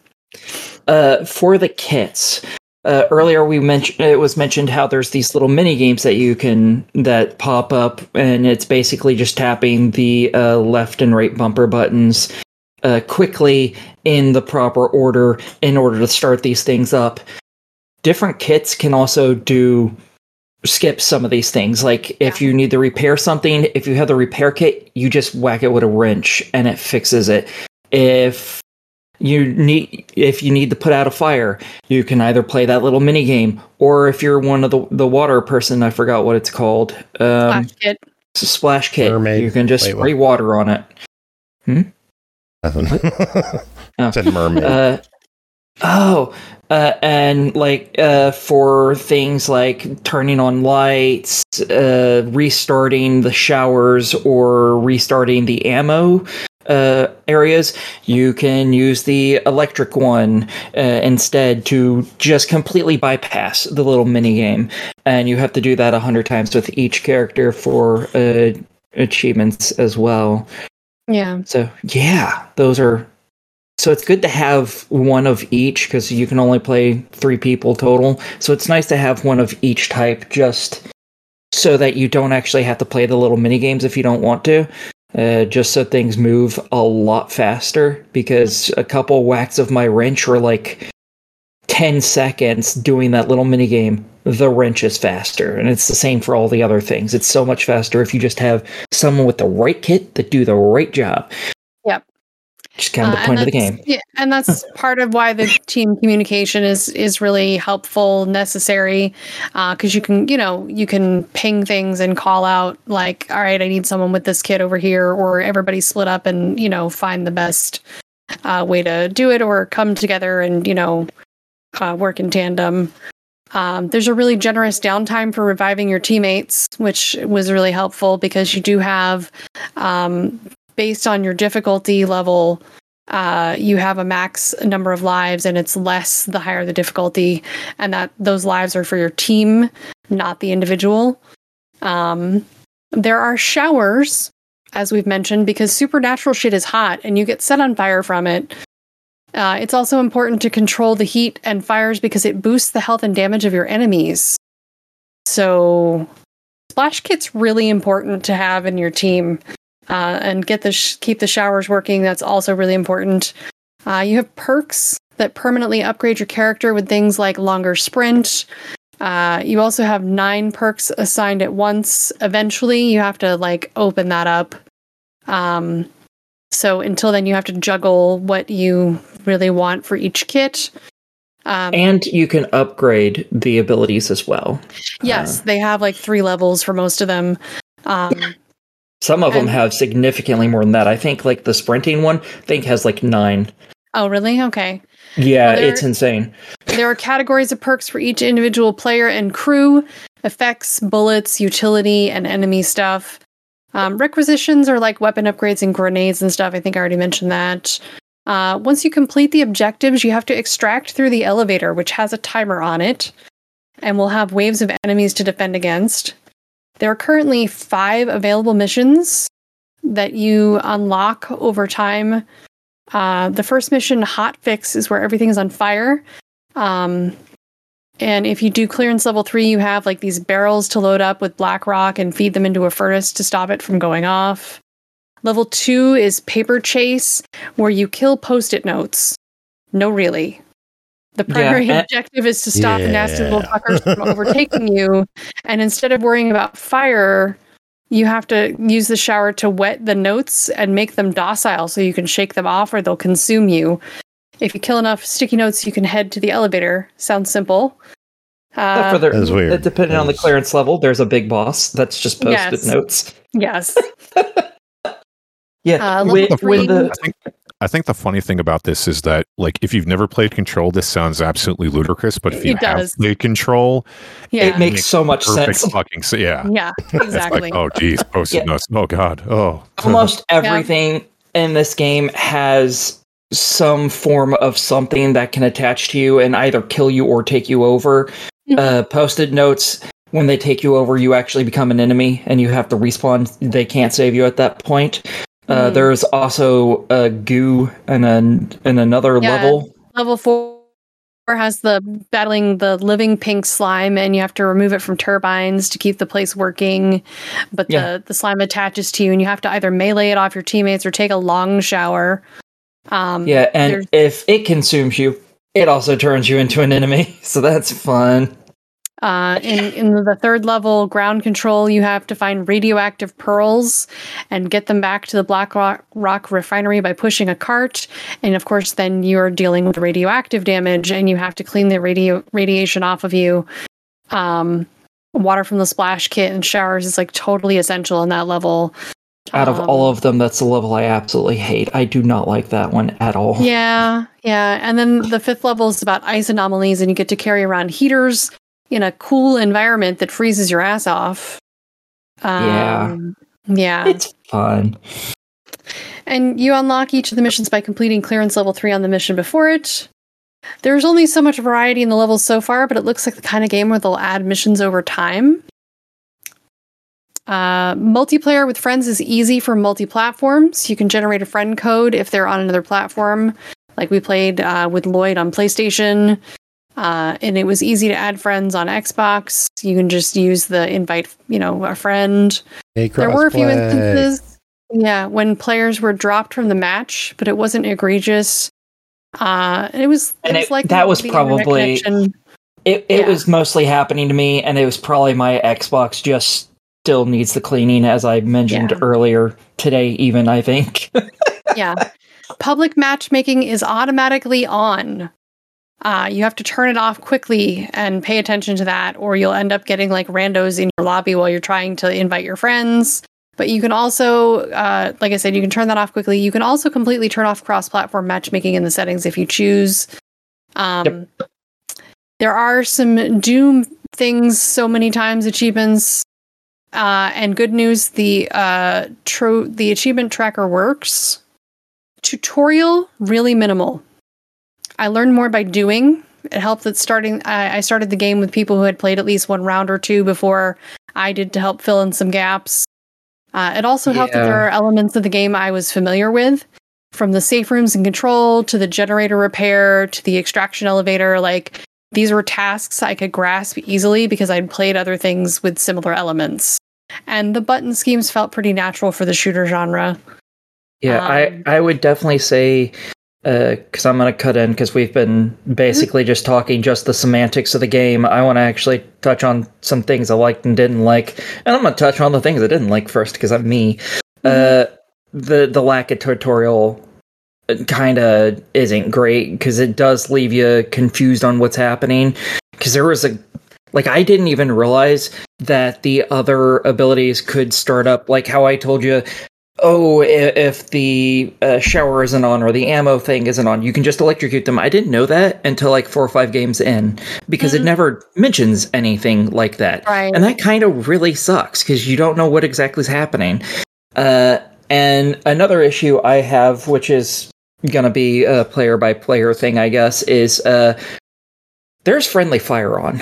Uh, for the kits, uh, earlier we mentioned it was mentioned how there's these little mini games that you can that pop up, and it's basically just tapping the uh, left and right bumper buttons uh, quickly in the proper order in order to start these things up. Different kits can also do skip some of these things. Like if you need to repair something, if you have the repair kit, you just whack it with a wrench and it fixes it. If you need if you need to put out a fire, you can either play that little mini game, or if you're one of the the water person, I forgot what it's called. Um, Splash kit. Splash kit. Mermaid. You can just Wait, spray what? water on it. Hmm? Nothing. Oh. Said mermaid. Uh, oh, uh, and like uh, for things like turning on lights, uh, restarting the showers, or restarting the ammo uh, areas, you can use the electric one uh, instead to just completely bypass the little mini game. And you have to do that a hundred times with each character for uh, achievements as well. Yeah. So yeah, those are. So it's good to have one of each because you can only play three people total. So it's nice to have one of each type just so that you don't actually have to play the little mini games if you don't want to. Uh, just so things move a lot faster, because a couple whacks of my wrench were like ten seconds doing that little mini game. The wrench is faster, and it's the same for all the other things. It's so much faster if you just have someone with the right kit that do the right job. Yep. Just kind of Uh, the point of the that's- game. Yeah, and that's part of why the team communication is is really helpful, necessary, because you can, you know, you can ping things and call out like, all right, I need someone with this kit over here, or everybody split up and, you know, find the best uh, way to do it, or come together and, you know, uh, work in tandem. Um, there's a really generous downtime for reviving your teammates, which was really helpful because you do have, um, based on your difficulty level, uh, you have a max number of lives, and it's less the higher the difficulty, and that those lives are for your team, not the individual. Um, there are showers, as we've mentioned, because supernatural shit is hot, and you get set on fire from it. Uh, it's also important to control the heat and fires because it boosts the health and damage of your enemies. So, splash kit's really important to have in your team, uh, and get the sh- keep the showers working. That's also really important. Uh, you have perks that permanently upgrade your character with things like longer sprint. Uh, you also have nine perks assigned at once. Eventually, you have to like open that up. Um, so until then, you have to juggle what you really want for each kit. Um, And you can upgrade the abilities as well. yes, Uh, they have like three levels for most of them. Um, some of them and- have significantly more than that. I think like the sprinting one, I think has like nine. oh, really? Okay. Yeah, Well, there- it's insane. There are categories of perks for each individual player and crew: effects, bullets, utility, and enemy stuff. Um, requisitions are like weapon upgrades and grenades and stuff. I think I already mentioned that. Uh, once you complete the objectives, you have to extract through the elevator, which has a timer on it, and will have waves of enemies to defend against. There are currently five available missions that you unlock over time. Uh, the first mission, Hot Fix, is where everything is on fire. Um, and if you do clearance level three, you have like these barrels to load up with black rock and feed them into a furnace to stop it from going off. Level two is Paper Chase, where you kill post-it notes. No, really. The primary Yeah. objective is to stop the nasty little Yeah. fuckers from overtaking you. And instead of worrying about fire, you have to use the shower to wet the notes and make them docile so you can shake them off or they'll consume you. If you kill enough sticky notes, you can head to the elevator. Sounds simple. Except for Uh, the, That's weird. uh, Depending on the That's- clearance level, there's a big boss that's just post-it Yes. notes. yes. Yeah, Uh, level when, three- when the I think I think the funny thing about this is that, like, if you've never played Control, this sounds absolutely ludicrous. But if you It have does. played Control, Yeah. it makes so much perfect sense. fucking se- yeah. yeah, It's exactly. like, oh, geez, post-it Yeah. notes. Oh, God. Oh. Almost everything in this game has some form of something that can attach to you and either kill you or take you over. Mhm. Uh, post-it notes, when they take you over, you actually become an enemy and you have to respawn. They can't save you at that point. Uh, Mm. There's also a goo and an in another Yeah. level. Level four has the battling the living pink slime, and you have to remove it from turbines to keep the place working. But Yeah. the, the slime attaches to you, and you have to either melee it off your teammates or take a long shower. Um, Yeah, and there's- if it consumes you, it also turns you into an enemy. So that's fun. Uh, in, in the third level, ground control, you have to find radioactive pearls and get them back to the Black Rock, Rock refinery by pushing a cart. And of course, then you're dealing with radioactive damage and you have to clean the radio radiation off of you. Um, water from the splash kit and showers is like totally essential in that level. Out of Um, all of them, that's the level I absolutely hate. I do not like that one at all. Yeah, yeah. And then the fifth level is about ice anomalies, and you get to carry around heaters in a cool environment that freezes your ass off. Um, yeah. It's fun. And you unlock each of the missions by completing clearance level three on the mission before it. There's only so much variety in the levels so far, but it looks like the kind of game where they'll add missions over time. Uh, multiplayer with friends is easy for multi-platforms. You can generate a friend code if they're on another platform. Like we played uh, with Lloyd on PlayStation. Uh, and it was easy to add friends on Xbox. You can just use the invite, you know, a friend. Hey, There were a few crossplay. instances, yeah, when players were dropped from the match, but it wasn't egregious. Uh, it was, it And was it- like that was the internet probably- connection. It it Yeah. was mostly happening to me, and it was probably my Xbox just still needs the cleaning, as I mentioned Yeah. earlier today, even, I think. Yeah. Public matchmaking is automatically on. Uh, you have to turn it off quickly and pay attention to that, or you'll end up getting like randos in your lobby while you're trying to invite your friends. But you can also, uh, like I said, you can turn that off quickly. You can also completely turn off cross-platform matchmaking in the settings if you choose. Um, There are some Doom things so many times, achievements. Uh, and good news, the uh, tro- the achievement tracker works. Tutorial, really minimal. I learned more by doing. It helped that starting, I, I started the game with people who had played at least one round or two before I did to help fill in some gaps. Uh, it also helped that Yeah. there are elements of the game I was familiar with, from the safe rooms and control to the generator repair to the extraction elevator. Like, these were tasks I could grasp easily because I'd played other things with similar elements. And the button schemes felt pretty natural for the shooter genre. Yeah, Um, I, I would definitely say, because I'm going to cut in because we've been basically just talking just the semantics of the game. I want to actually touch on some things I liked and didn't like. And I'm going to touch on the things I didn't like first because I'm me. Uh, the, the lack of tutorial kind of isn't great because it does leave you confused on what's happening. Because there was a Like, I didn't even realize that the other abilities could start up, like how I told you, oh, i- if the uh, shower isn't on or the ammo thing isn't on, you can just electrocute them. I didn't know that until like four or five games in, because Mhm. it never mentions anything like that. Right. And that kind of really sucks, because you don't know what exactly is happening. Uh, and another issue I have, which is going to be a player-by-player thing, I guess, is uh, there's friendly fire on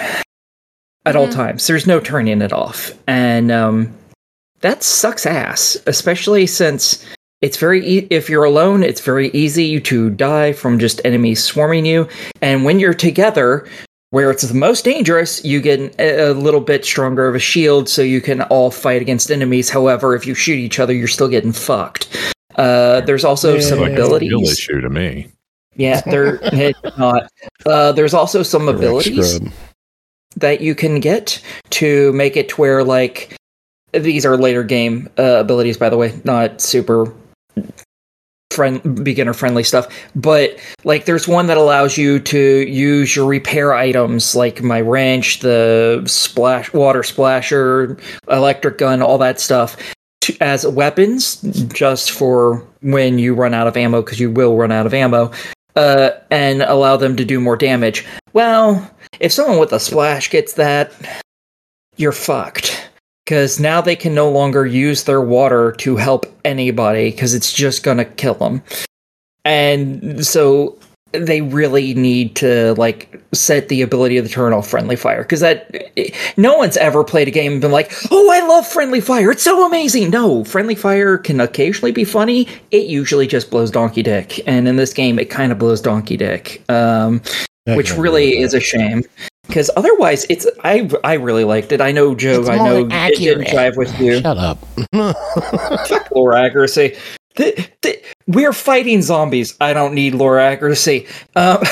at all Mhm. times. There's no turning it off. And um, that sucks ass, especially since it's very e- if you're alone, it's very easy to die from just enemies swarming you. And when you're together, where it's the most dangerous, you get a, a little bit stronger of a shield so you can all fight against enemies. However, if you shoot each other, you're still getting fucked. Uh, there's also some Yeah. Like, it's a real abilities. issue to me. Yeah, they're it's not. Uh, there's also some Direct abilities scrub. that you can get to make it to where, like, these are later game uh, abilities, by the way, not super friend beginner friendly stuff. But like, there's one that allows you to use your repair items, like my wrench, the splash water splasher, electric gun, all that stuff, to, as weapons, just for when you run out of ammo, because you will run out of ammo, uh, and allow them to do more damage. Well, if someone with a splash gets that, you're fucked. Because now they can no longer use their water to help anybody, because it's just gonna kill them. And so they really need to, like, set the ability of the turn off friendly fire. Because that, no one's ever played a game and been like, oh, I love friendly fire, it's so amazing! No, friendly fire can occasionally be funny, it usually just blows donkey dick. And in this game, it kind of blows donkey dick. Um... Which really is a shame, because otherwise, it's I I really liked it. I know, Joe. I know it didn't jive with you. Shut up. Fuck lore accuracy. The, the, we're fighting zombies. I don't need lore accuracy. Um,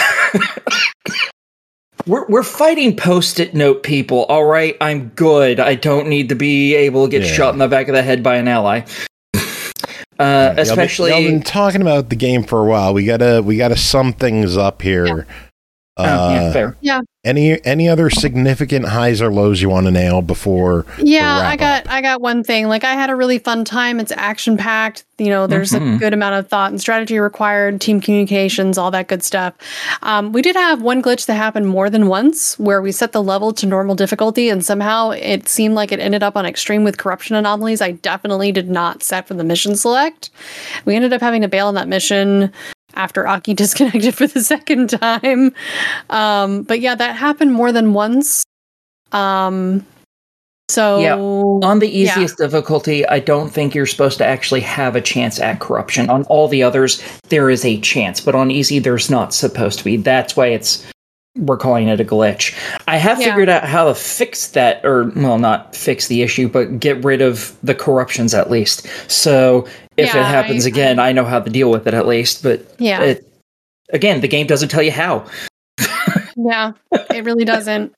we're we're fighting post-it note people. All right, I'm good. I don't need to be able to get Yeah. shot in the back of the head by an ally. Uh, Y'all been- especially, y'all been talking about the game for a while. We gotta we gotta sum things up here. Oh, yeah, Uh, fair. Yeah. any any other significant highs or lows you want to nail before? Yeah, the wrap I got up? I got one thing. Like, I had a really fun time. It's action packed. You know, there's Mhm. a good amount of thought and strategy required, team communications, all that good stuff. Um, we did have one glitch that happened more than once, where we set the level to normal difficulty, and somehow it seemed like it ended up on extreme with corruption anomalies. I definitely did not set for the mission select. We ended up having to bail on that mission after Aki disconnected for the second time. Um, but yeah, that happened more than once. Um, so Yeah. On the yeah. easiest difficulty, I don't think you're supposed to actually have a chance at corruption. On all the others, there is a chance, but on easy, there's not supposed to be. That's why it's we're calling it a glitch. I have Yeah. figured out how to fix that, or well, not fix the issue, but get rid of the corruptions at least. So if Yeah, it happens I- again, I know how to deal with it at least. But Yeah. it, again, the game doesn't tell you how. Yeah, it really doesn't.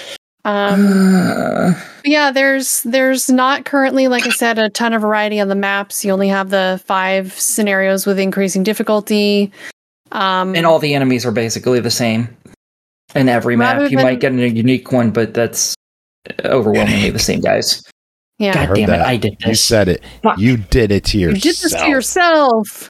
Um, but yeah, there's there's not currently, like I said, a ton of variety on the maps. You only have the five scenarios with increasing difficulty. Um, And all the enemies are basically the same in every map. Rather You than- might get a unique one, but that's overwhelmingly the same guys. yeah, God Heard damn it, that. I did You this. said it. You did it to you yourself. did this to yourself.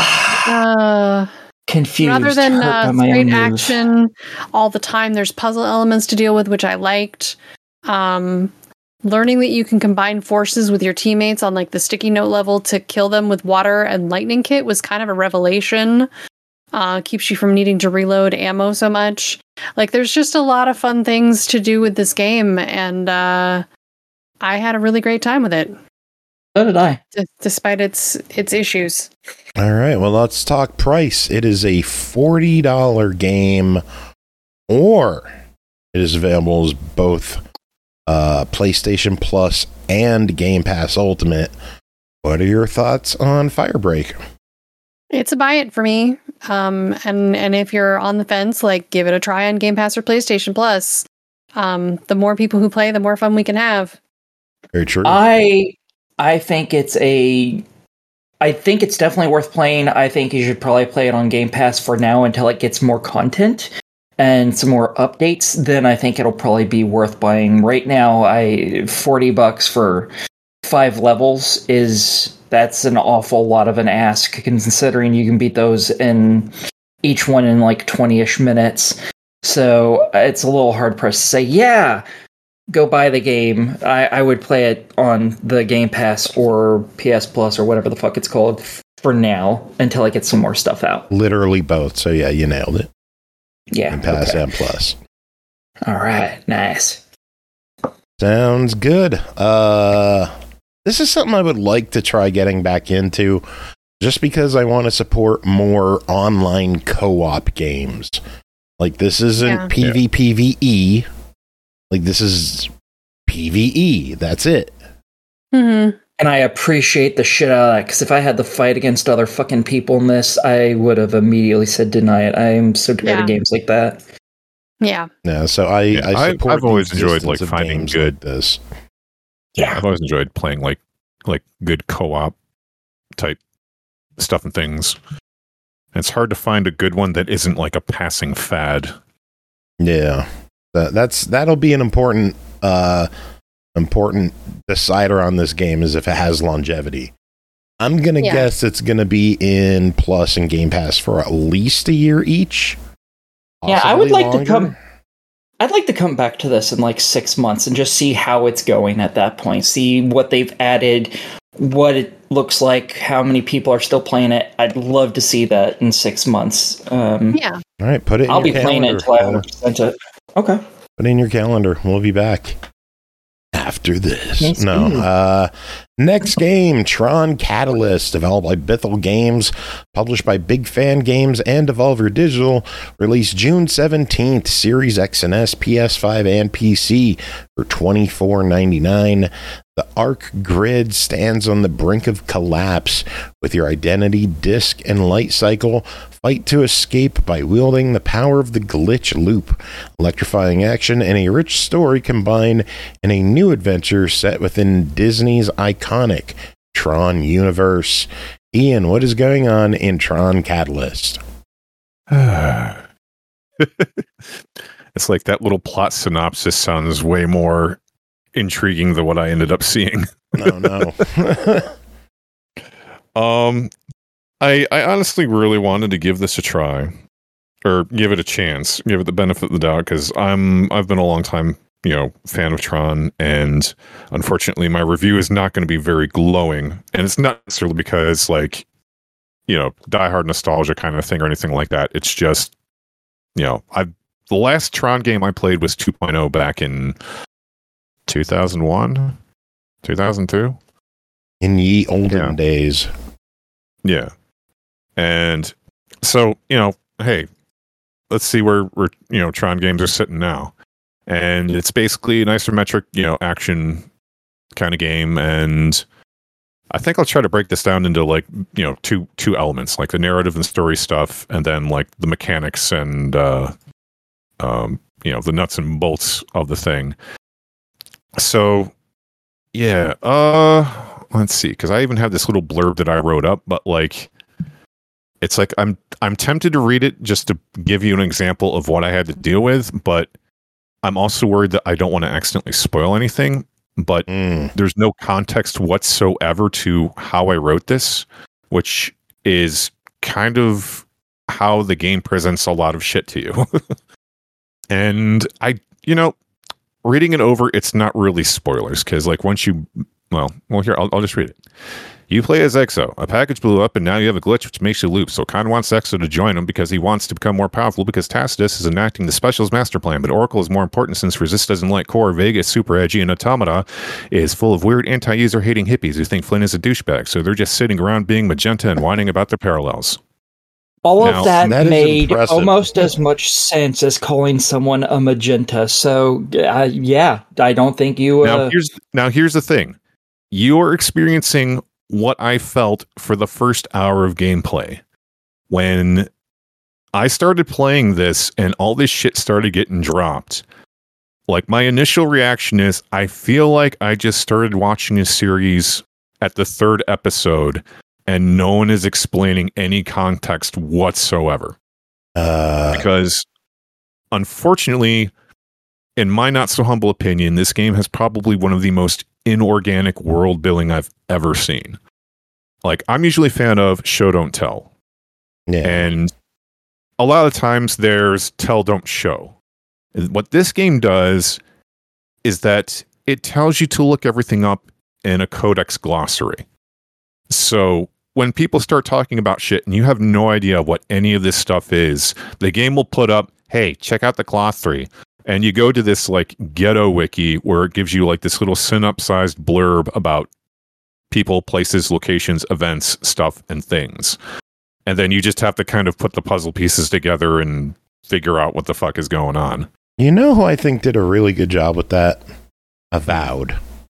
Uh, Confused. rather than hurt uh, by my straight own moves. action all the time, there's puzzle elements to deal with, which I liked. Um, learning that you can combine forces with your teammates on like the sticky note level to kill them with water and lightning kit was kind of a revelation. Uh, keeps you from needing to reload ammo so much. Like, there's just a lot of fun things to do with this game, and uh, I had a really great time with it, So did I. d- despite its its issues. All right, well, let's talk price. It is a forty dollars game, or it is available as both uh, PlayStation Plus and Game Pass Ultimate. What are your thoughts on Firebreak? It's a buy it for me. Um, and and if you're on the fence, like, give it a try on Game Pass or PlayStation Plus. Um, the more people who play, the more fun we can have. Very true. I I think it's a I think it's definitely worth playing. I think you should probably play it on Game Pass for now until it gets more content and some more updates. Then I think it'll probably be worth buying. Right now, I forty bucks for five levels is that's an awful lot of an ask, considering you can beat those in each one in like twenty-ish minutes. So it's a little hard pressed to say, yeah, go buy the game. I, I would play it on the Game Pass or P S Plus or whatever the fuck it's called for now until I get some more stuff out. Literally both. So yeah, you nailed it. Yeah. Game Pass okay. and Plus. All right. Nice. Sounds good. Uh, this is something I would like to try getting back into, just because I want to support more online co-op games. Like, this isn't Yeah. PvPvE. Like, this is PvE. That's it. Mm-hmm. And I appreciate the shit out of that, because if I had to fight against other fucking people in this, I would have immediately said deny it. I am so tired Yeah. of games like that. Yeah. Yeah, so I, Yeah, I I- support I've always the enjoyed, existence like, of finding games good- like this. Yeah. I've always enjoyed playing like like good co-op type stuff and things. And it's hard to find a good one that isn't like a passing fad. Yeah, that, that's that'll be an important uh important decider on this game, is if it has longevity. I'm gonna Yeah. guess it's gonna be in Plus and Game Pass for at least a year each. Yeah, I would possibly like to longer. come. I'd like to come back to this in like six months and just see how it's going at that point. See what they've added, what it looks like, how many people are still playing it. I'd love to see that in six months. Um, Yeah. All right, put it. In I'll be your playing it calendar, until I Paula. one hundred percent it. Okay. Put it in your calendar. We'll be back after this. Nice no. game. Uh, next game, Tron Catalyst, developed by Bithell Games, published by Big Fan Games and Devolver Digital, released June seventeenth, Series X and S, P S five, and P C for twenty-four ninety-nine. The Arc Grid stands on the brink of collapse. With your identity, disk, and light cycle, fight to escape by wielding the power of the glitch loop. Electrifying action and a rich story combine in a new adventure set within Disney's iconic Tron universe. Ian, what is going on in Tron Catalyst? It's like that little plot synopsis sounds way more intriguing than what I ended up seeing. No, no. Um, I I honestly really wanted to give this a try, or give it a chance, give it the benefit of the doubt, because I'm I've been a long time you know fan of Tron, and unfortunately my review is not going to be very glowing, and it's not necessarily because like you know diehard nostalgia kind of thing or anything like that. It's just you know I the last Tron game I played was two point oh back in two thousand one, two thousand two. In ye olden Yeah. days. Yeah. And so, you know, hey, let's see where where you know Tron games are sitting now. And it's basically an isometric, you know, action kind of game. And I think I'll try to break this down into like, you know, two two elements, like the narrative and story stuff, and then like the mechanics and uh um, you know, the nuts and bolts of the thing. So yeah, uh let's see, because I even have this little blurb that I wrote up, but like it's like I'm I'm tempted to read it just to give you an example of what I had to deal with, but I'm also worried that I don't want to accidentally spoil anything. But Mm. there's no context whatsoever to how I wrote this, which is kind of how the game presents a lot of shit to you. And I, you know, reading it over, it's not really spoilers, because like once you Well, well, here, I'll, I'll just read it. You play as Exo. A package blew up, and now you have a glitch which makes you loop. So Khan wants Exo to join him because he wants to become more powerful, because Tacitus is enacting the Specials master plan. But Oracle is more important since Resist doesn't like Core, Vega is super edgy, and Automata is full of weird anti-user hating hippies who think Flynn is a douchebag. So they're just sitting around being magenta and whining about their parallels. All Now, of that, that is made impressive. almost as much sense as calling someone a magenta. So, uh, yeah, I don't think you. Uh, Now here's now here's the thing. You're experiencing what I felt for the first hour of gameplay. When I started playing this and all this shit started getting dropped, like my initial reaction is, I feel like I just started watching a series at the third episode and no one is explaining any context whatsoever. Uh, Because unfortunately, in my not so humble opinion, this game has probably one of the most inorganic world building I've ever seen. Like, I'm usually a fan of show don't tell. yeah. And a lot of times there's tell don't show. And what this game does is that it tells you to look everything up in a codex glossary. So when people start talking about shit and you have no idea what any of this stuff is, the game will put up, hey, check out the glossary. And you go to this like ghetto wiki where it gives you like this little synopsized blurb about people, places, locations, events, stuff, and things. And then you just have to kind of put the puzzle pieces together and figure out what the fuck is going on. You know who I think did a really good job with that? Avowed.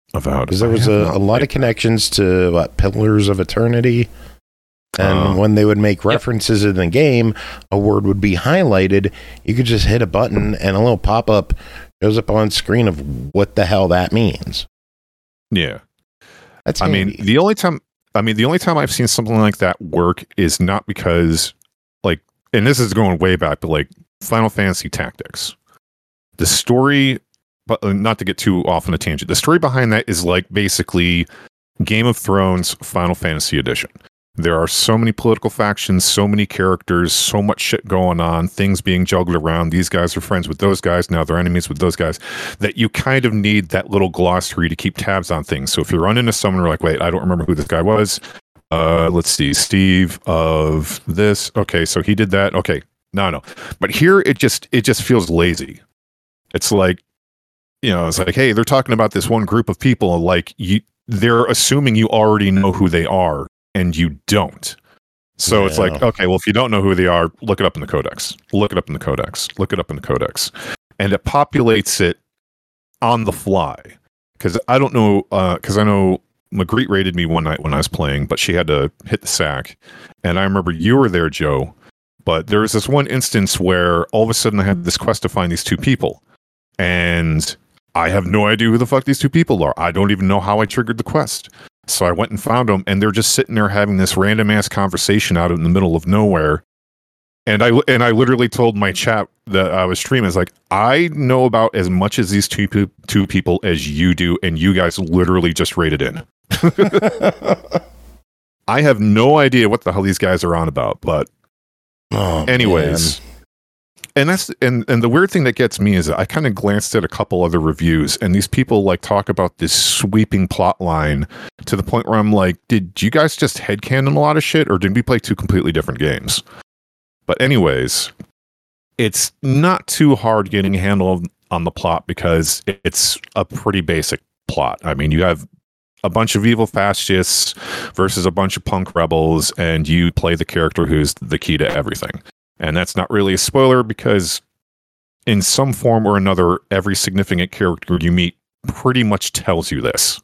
Avowed. Because there was a, a lot of connections to what, Pillars of Eternity. And uh, when they would make references yep. in the game, a word would be highlighted. You could just hit a button and a little pop-up shows up on screen of what the hell that means. Yeah. That's I handy. mean, the only time I mean, the only time I've seen something like that work is not because, like, and this is going way back, but like Final Fantasy Tactics. The story, but not to get too off on a tangent, the story behind that is like basically Game of Thrones Final Fantasy Edition. There are so many political factions, so many characters, so much shit going on, things being juggled around. These guys are friends with those guys, now they're enemies with those guys, that you kind of need that little glossary to keep tabs on things. So if you run into someone who's like, wait, I don't remember who this guy was. Uh, let's see, Steve of this. Okay, so he did that. Okay, no, no. But here it just it just feels lazy. It's like, you know, it's like, hey, they're talking about this one group of people, like you, they're assuming you already know who they are. And you don't. So yeah. It's like, okay, well, if you don't know who they are, look it up in the codex. Look it up in the codex. Look it up in the codex. And it populates it on the fly. Because I don't know, because uh, I know Magritte raided me one night when I was playing, but she had to hit the sack. And I remember you were there, Joe. But there was this one instance where all of a sudden I had this quest to find these two people. And I have no idea who the fuck these two people are. I don't even know how I triggered the quest. So I went and found them, and they're just sitting there having this random ass conversation out in the middle of nowhere. And I and I literally told my chat that I was streaming, it's like, I know about as much as these two two people as you do, and you guys literally just raided in. I have no idea what the hell these guys are on about, but oh, anyways. Man. And that's and, and the weird thing that gets me is that I kind of glanced at a couple other reviews, and these people like talk about this sweeping plot line to the point where I'm like, did you guys just headcanon a lot of shit, or did we play two completely different games? But anyways, it's not too hard getting a handle on the plot because it's a pretty basic plot. I mean, you have a bunch of evil fascists versus a bunch of punk rebels, and you play the character who's the key to everything. And that's not really a spoiler because in some form or another, every significant character you meet pretty much tells you this.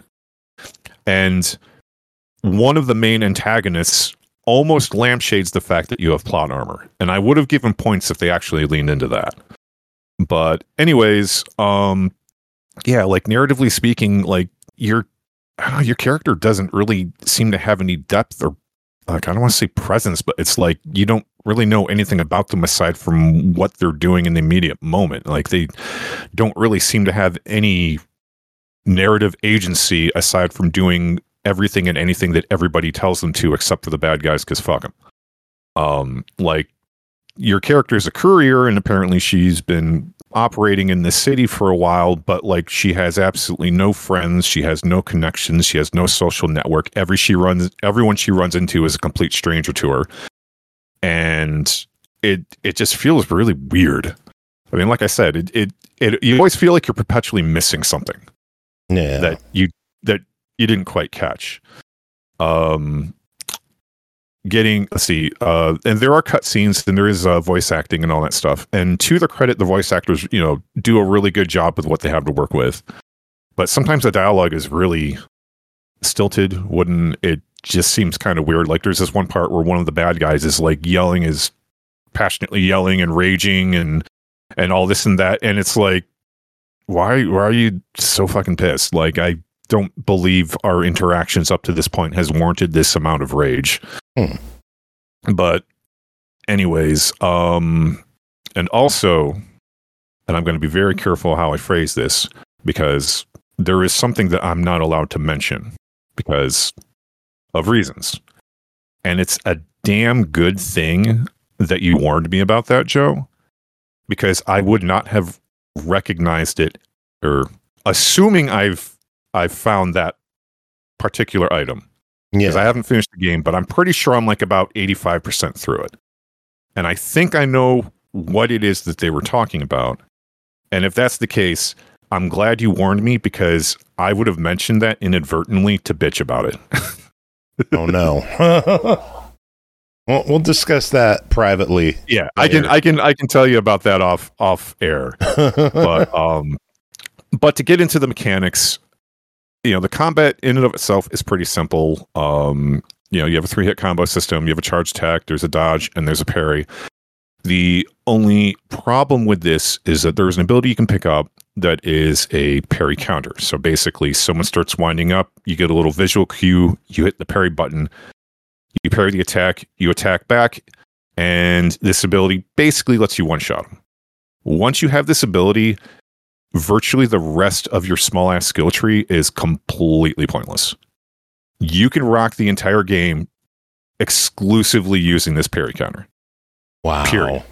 And one of the main antagonists almost lampshades the fact that you have plot armor. And I would have given points if they actually leaned into that. But anyways, um, yeah, like narratively speaking, like your, I don't know, your character doesn't really seem to have any depth or like, I don't want to say presence, but it's like you don't really know anything about them aside from what they're doing in the immediate moment. Like they don't really seem to have any narrative agency aside from doing everything and anything that everybody tells them to, except for the bad guys, because fuck them. Um, like your character is a courier, and apparently she's been operating in this city for a while, but like she has absolutely no friends, she has no connections, she has no social network. Every she runs, everyone she runs into is a complete stranger to her, and it it just feels really weird. I mean, like I said, it it, it you always feel like you're perpetually missing something. Yeah, that you that you didn't quite catch. Um. Getting, let's see, uh, and there are cutscenes, and there is uh, voice acting and all that stuff. And to their credit, the voice actors, you know, do a really good job with what they have to work with. But sometimes the dialogue is really stilted, wooden. It just seems kind of weird. Like there's this one part where one of the bad guys is like yelling, is passionately yelling and raging and and all this and that, and it's like, why why are you so fucking pissed? Like I don't believe our interactions up to this point has warranted this amount of rage. Hmm. But anyways, um, and also, and I'm going to be very careful how I phrase this because there is something that I'm not allowed to mention because of reasons. And it's a damn good thing that you warned me about that, Joe, because I would not have recognized it, or assuming I've I've found that particular item. Because yeah. I haven't finished the game, but I'm pretty sure I'm like about eighty-five percent through it. And I think I know what it is that they were talking about. And if that's the case, I'm glad you warned me because I would have mentioned that inadvertently to bitch about it. Oh no. Well, we'll discuss that privately. Yeah, later. I can I can I can tell you about that off off air. but um but to get into the mechanics, you know, the combat in and of itself is pretty simple. Um, you know, you have a three hit combo system, you have a charge attack, there's a dodge, and there's a parry. The only problem with this is that there's an ability you can pick up that is a parry counter. So basically, someone starts winding up, you get a little visual cue, you hit the parry button, you parry the attack, you attack back, and this ability basically lets you one-shot them. Once you have this ability, virtually the rest of your small-ass skill tree is completely pointless. You can rock the entire game exclusively using this parry counter. Wow. Period.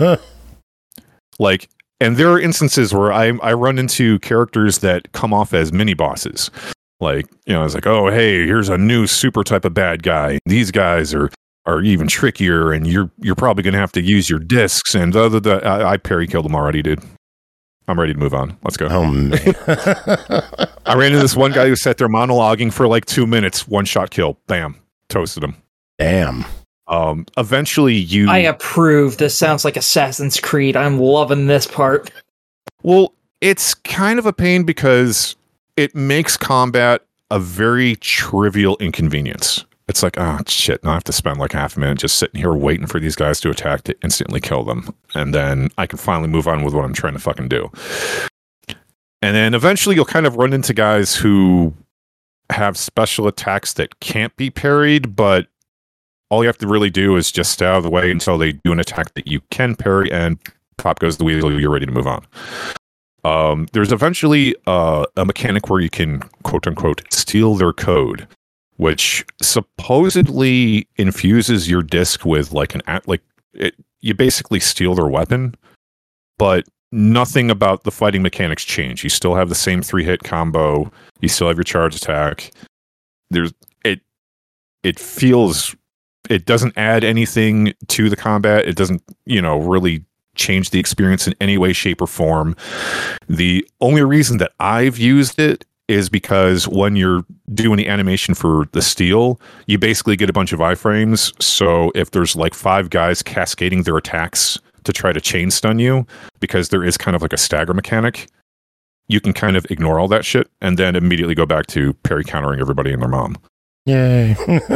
Like, and there are instances where I I run into characters that come off as mini bosses. Like, you know, it's like, oh, hey, here's a new super type of bad guy. These guys are are even trickier, and you're you're probably gonna have to use your discs. And the, the, the, I, I parry killed them already, dude. I'm ready to move on. Let's go. Oh man. I ran into this one guy who sat there monologuing for like two minutes. One shot kill. Bam. Toasted him. Damn. Um, eventually you... I approve. This sounds like Assassin's Creed. I'm loving this part. Well, it's kind of a pain because it makes combat a very trivial inconvenience. It's like, oh, shit, now I have to spend like half a minute just sitting here waiting for these guys to attack to instantly kill them. And then I can finally move on with what I'm trying to fucking do. And then eventually you'll kind of run into guys who have special attacks that can't be parried, but all you have to really do is just stay out of the way until they do an attack that you can parry, and pop goes the wheel, you're ready to move on. Um, there's eventually uh, a mechanic where you can, quote-unquote, steal their code, which supposedly infuses your disc with like an... like it, you basically steal their weapon, but nothing about the fighting mechanics change. You still have the same three-hit combo. You still have your charge attack. There's it. It feels... It doesn't add anything to the combat. It doesn't, you know, really change the experience in any way, shape, or form. The only reason that I've used it is because when you're doing the animation for the steal, you basically get a bunch of iframes. So if there's like five guys cascading their attacks to try to chain stun you, because there is kind of like a stagger mechanic, you can kind of ignore all that shit and then immediately go back to parry countering everybody and their mom. Yay.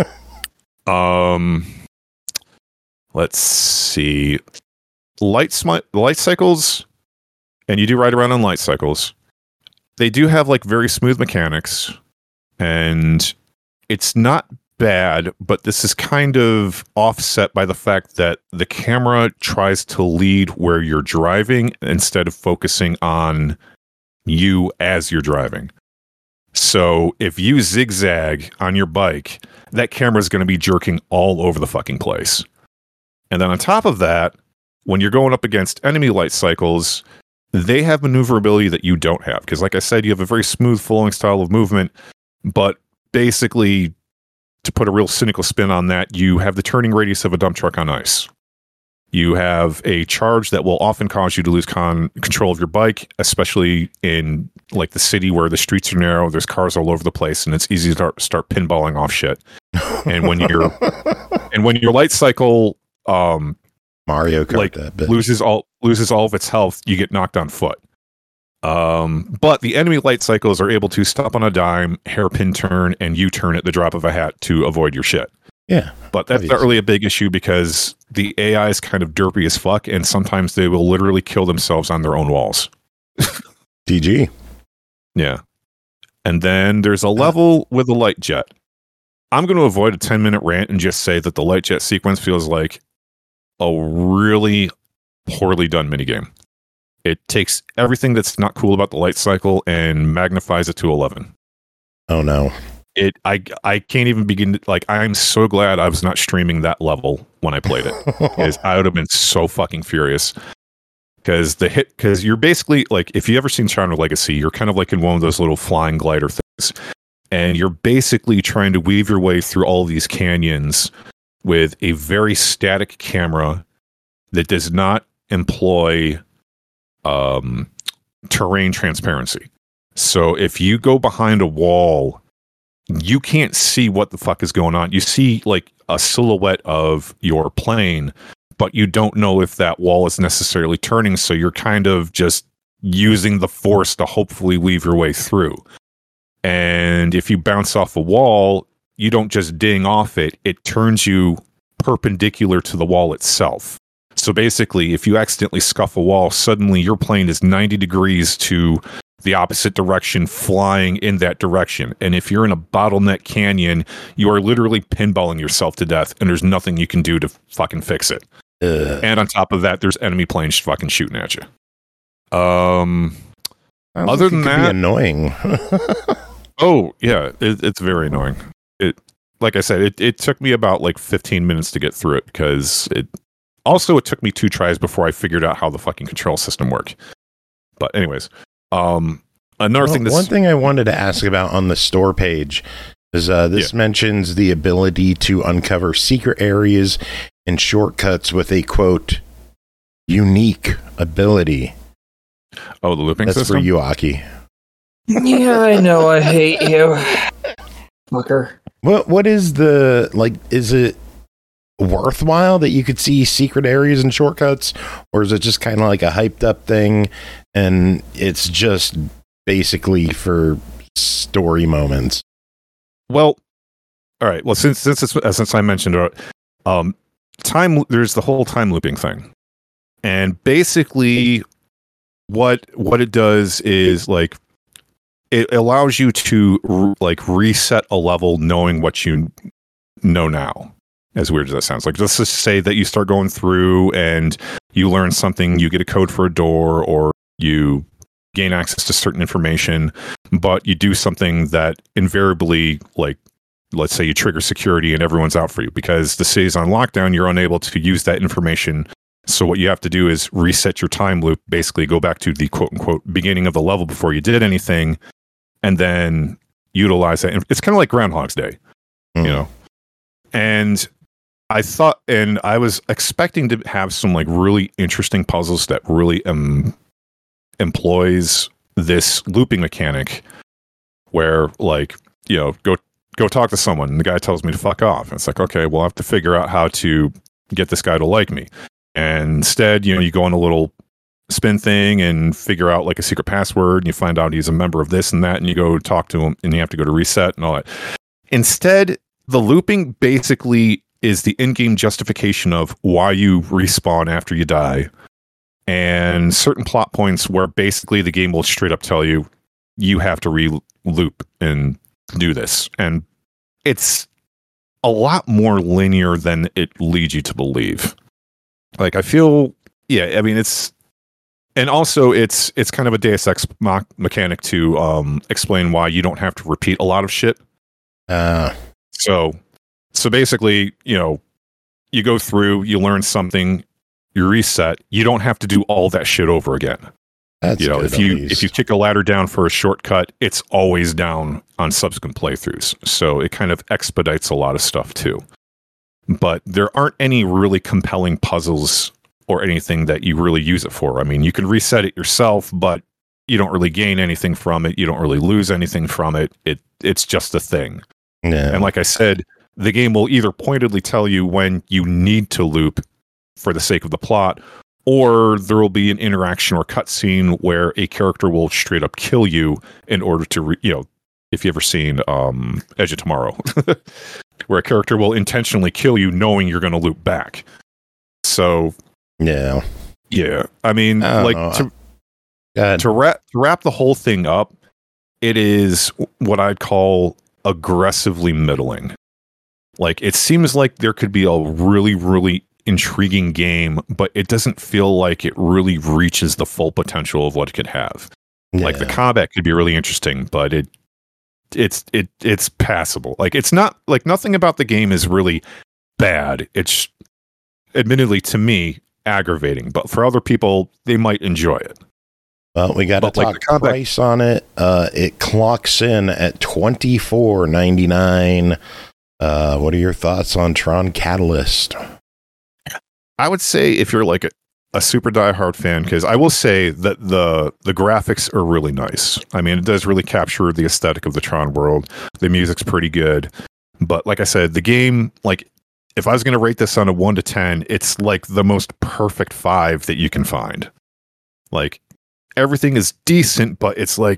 Um, let's see. Light smi- light cycles, and you do ride around on light cycles. They do have like very smooth mechanics, and it's not bad, but this is kind of offset by the fact that the camera tries to lead where you're driving instead of focusing on you as you're driving. So if you zigzag on your bike, that camera is going to be jerking all over the fucking place. And then on top of that, when you're going up against enemy light cycles, they have maneuverability that you don't have. Because like I said, you have a very smooth flowing style of movement, but basically, to put a real cynical spin on that, you have the turning radius of a dump truck on ice. You have a charge that will often cause you to lose con- control of your bike, especially in like the city where the streets are narrow, there's cars all over the place, and it's easy to start, start pinballing off shit. And when you're and when your light cycle um, Mario Kart like that bit. loses all loses all of its health, you get knocked on foot. Um, but the enemy light cycles are able to stop on a dime, hairpin turn, and U-turn at the drop of a hat to avoid your shit. Yeah. But that's obviously not really a big issue because the A I is kind of derpy as fuck, and sometimes they will literally kill themselves on their own walls. D G. Yeah. And then there's a level with a light jet. I'm going to avoid a ten minute rant and just say that the light jet sequence feels like a really poorly done minigame. It takes everything that's not cool about the light cycle and magnifies it to eleven. Oh no. It I I can't even begin to, like, I'm so glad I was not streaming that level when I played it. Because I would have been so fucking furious. Because the hit because you're basically like, if you ever seen China Legacy, you're kind of like in one of those little flying glider things. And you're basically trying to weave your way through all these canyons with a very static camera that does not employ um, terrain transparency. So if you go behind a wall, you can't see what the fuck is going on. You see like a silhouette of your plane, but you don't know if that wall is necessarily turning. So you're kind of just using the force to hopefully weave your way through. And if you bounce off a wall, you don't just ding off it, it turns you perpendicular to the wall itself. So basically, if you accidentally scuff a wall, suddenly your plane is ninety degrees to the opposite direction, flying in that direction. And if you're in a bottleneck canyon, you are literally pinballing yourself to death, and there's nothing you can do to fucking fix it. Ugh. And on top of that, there's enemy planes fucking shooting at you. Um, other than that, annoying. oh yeah, it, it's very annoying. It, like I said, it, it took me about like fifteen minutes to get through it because it. Also, it took me two tries before I figured out how the fucking control system worked. But anyways, um, another well, thing. That's, one thing I wanted to ask about on the store page is uh, this yeah. mentions the ability to uncover secret areas and shortcuts with a quote unique ability. Oh, the looping That's system? for you, Aki. Yeah, I know. I hate you, fucker. What What is the like? Is it worthwhile that you could see secret areas and shortcuts, or is it just kind of like a hyped up thing and it's just basically for story moments? Well, all right. Well, since since it's, uh, since I mentioned it, um, time there's the whole time looping thing, and basically, what what it does is like it allows you to re- like reset a level, knowing what you know now. As weird as that sounds, like let's just say that you start going through and you learn something, you get a code for a door, or you gain access to certain information, but you do something that invariably, like, let's say you trigger security and everyone's out for you because the city's on lockdown, you're unable to use that information. So what you have to do is reset your time loop, basically go back to the quote unquote beginning of the level before you did anything, and then utilize that. It's kind of like Groundhog's Day, mm. you know? And I thought, and I was expecting to have some like really interesting puzzles that really um, employs this looping mechanic where like, you know, go, go talk to someone and the guy tells me to fuck off. And it's like, okay, well, I have to figure out how to get this guy to like me. And instead, you know, you go on a little spin thing and figure out like a secret password and you find out he's a member of this and that. And you go talk to him and you have to go to reset and all that. Instead, the looping basically is the in-game justification of why you respawn after you die, and certain plot points where basically the game will straight up tell you you have to re-loop and do this. And it's a lot more linear than it leads you to believe. Like, I feel, yeah, I mean, it's, and also it's it's kind of a Deus Ex mo- mechanic to um, explain why you don't have to repeat a lot of shit. Uh, so... So basically, you know, you go through, you learn something, you reset. You don't have to do all that shit over again. That's you know, good, if you least. if you kick a ladder down for a shortcut, it's always down on subsequent playthroughs. So it kind of expedites a lot of stuff too. But there aren't any really compelling puzzles or anything that you really use it for. I mean, you can reset it yourself, but you don't really gain anything from it. You don't really lose anything from it. It it's just a thing. Yeah. And like I said, the game will either pointedly tell you when you need to loop for the sake of the plot, or there will be an interaction or cutscene where a character will straight up kill you in order to, re- you know, if you've ever seen um, Edge of Tomorrow, where a character will intentionally kill you knowing you're going to loop back. So, yeah. Yeah. I mean, I like know. to, to, wrap, to wrap the whole thing up, it is what I'd call aggressively middling. Like, it seems like there could be a really, really intriguing game, but it doesn't feel like it really reaches the full potential of what it could have. Yeah. Like, the combat could be really interesting, but it it's it it's passable. Like, it's not like nothing about the game is really bad. It's admittedly to me aggravating, but for other people, they might enjoy it. Well, we got to talk like combat- price on it. Uh, it clocks in at twenty-four ninety-nine. Uh, what are your thoughts on Tron Catalyst? I would say if you're like a, a super diehard fan, because I will say that the the graphics are really nice. I mean, it does really capture the aesthetic of the Tron world. The music's pretty good. But like I said, the game, like, if I was going to rate this on a one to ten, it's like the most perfect five that you can find. Like, everything is decent, but it's like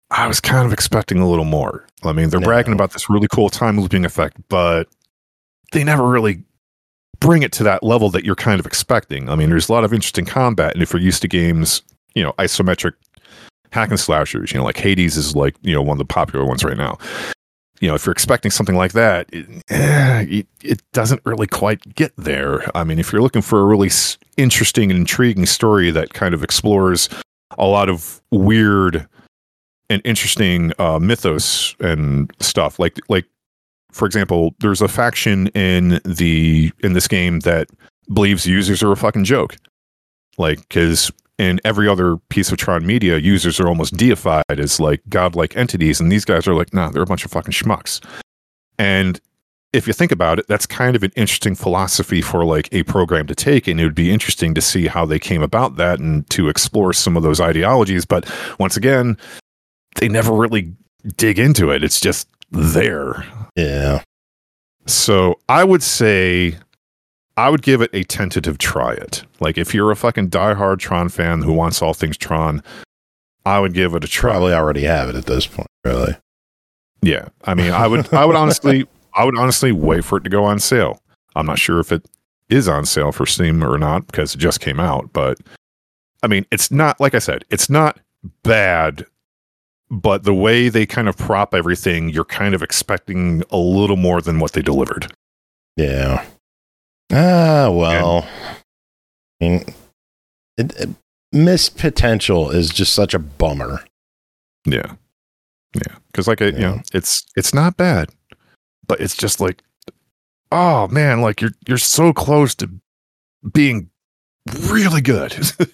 I was kind of expecting a little more. I mean, they're No. bragging about this really cool time looping effect, but they never really bring it to that level that you're kind of expecting. I mean, there's a lot of interesting combat, and if you're used to games, you know, isometric hack and slashers, you know, like Hades is like, you know, one of the popular ones right now. You know, if you're expecting something like that, it, eh, it, it doesn't really quite get there. I mean, if you're looking for a really s- interesting and intriguing story that kind of explores a lot of weird and interesting uh, mythos and stuff, like like for example, there's a faction in the in this game that believes users are a fucking joke, like because in every other piece of Tron media, users are almost deified as like godlike entities, and these guys are like, nah, they're a bunch of fucking schmucks. And if you think about it, that's kind of an interesting philosophy for like a program to take, and it would be interesting to see how they came about that and to explore some of those ideologies. But once again, they never really dig into it. It's just there. Yeah. So I would say I would give it a tentative try it. Like if you're a fucking diehard Tron fan who wants all things Tron, I would give it a try. Probably already have it at this point, really. Yeah. I mean, I would I would honestly I would honestly wait for it to go on sale. I'm not sure if it is on sale for Steam or not because it just came out, but I mean, it's not, like I said, it's not bad, but the way they kind of prop everything, you're kind of expecting a little more than what they delivered. Yeah. Ah, well. I mean, it, it, missed potential is just such a bummer. Yeah. Yeah. Because, like, I, Yeah. you know, it's it's not bad, but it's just like, oh, man, like, you're you're so close to being really good.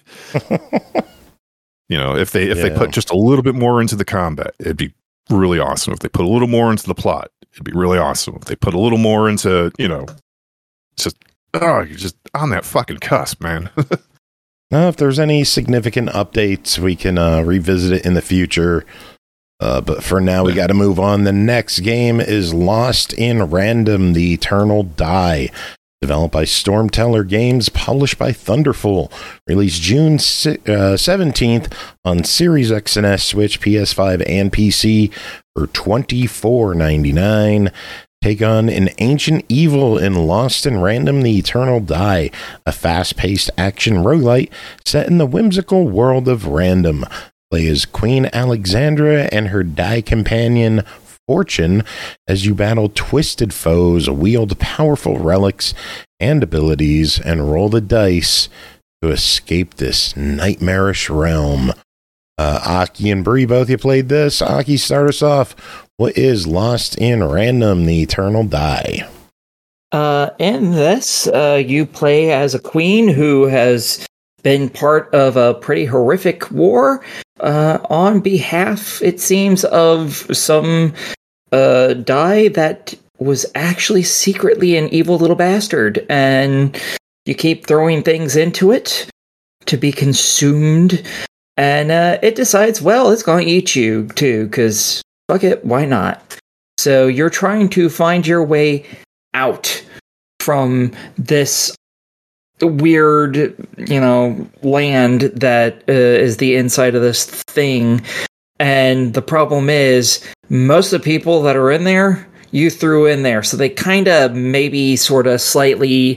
You know, if they if they Yeah. put just a little bit more into the combat, it'd be really awesome. If they put a little more into the plot, it'd be really awesome. If they put a little more into, you know, just oh, you're just on that fucking cusp, man. Now, if there's any significant updates, we can uh, revisit it in the future. Uh, but for now, we got to move on. The next game is Lost in Random: The Eternal Die. Developed by Stormteller Games, published by Thunderful. Released June seventeenth on Series X and S, Switch, P S five, and P C for twenty-four ninety-nine. Take on an ancient evil in Lost in Random: The Eternal Die, a fast-paced action roguelite set in the whimsical world of Random. Play as Queen Alexandra and her die companion, Fortune, as you battle twisted foes, wield powerful relics and abilities, and roll the dice to escape this nightmarish realm. Uh, Aki and Bree, both you played this. Aki, start us off. What is Lost in Random: The Eternal Die? Uh, in this, uh, you play as a queen who has been part of a pretty horrific war uh, on behalf, it seems, of some uh, die that was actually secretly an evil little bastard. And you keep throwing things into it to be consumed. And uh, it decides, well, it's going to eat you too, because fuck it, why not? So you're trying to find your way out from this weird, you know, land that uh, is the inside of this thing. And the problem is, most of the people that are in there, you threw in there. So they kind of maybe sort of slightly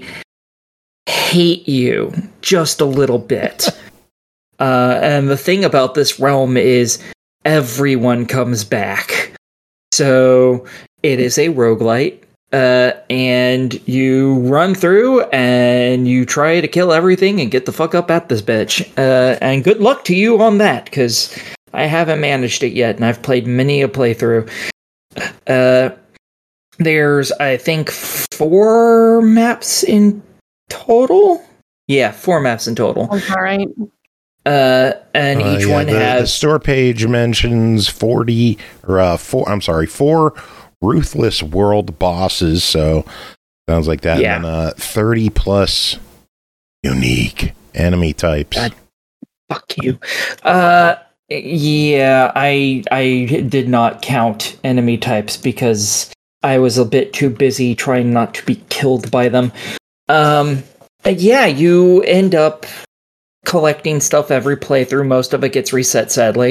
hate you just a little bit. uh, and the thing about this realm is everyone comes back. So it is a roguelite. Uh, and you run through and you try to kill everything and get the fuck up at this bitch. Uh, and good luck to you on that, because I haven't managed it yet, and I've played many a playthrough. Uh, there's, I think, four maps in total? Yeah, four maps in total. All right. Uh, and Uh, each yeah, one the, has... the store page mentions forty or uh, four. I'm sorry, four ruthless world bosses. So sounds like that. Yeah. And then, uh, thirty plus unique enemy types. God, fuck you. Uh, yeah, I I did not count enemy types because I was a bit too busy trying not to be killed by them. Um, yeah, you end up collecting stuff every playthrough. Most of it gets reset, sadly.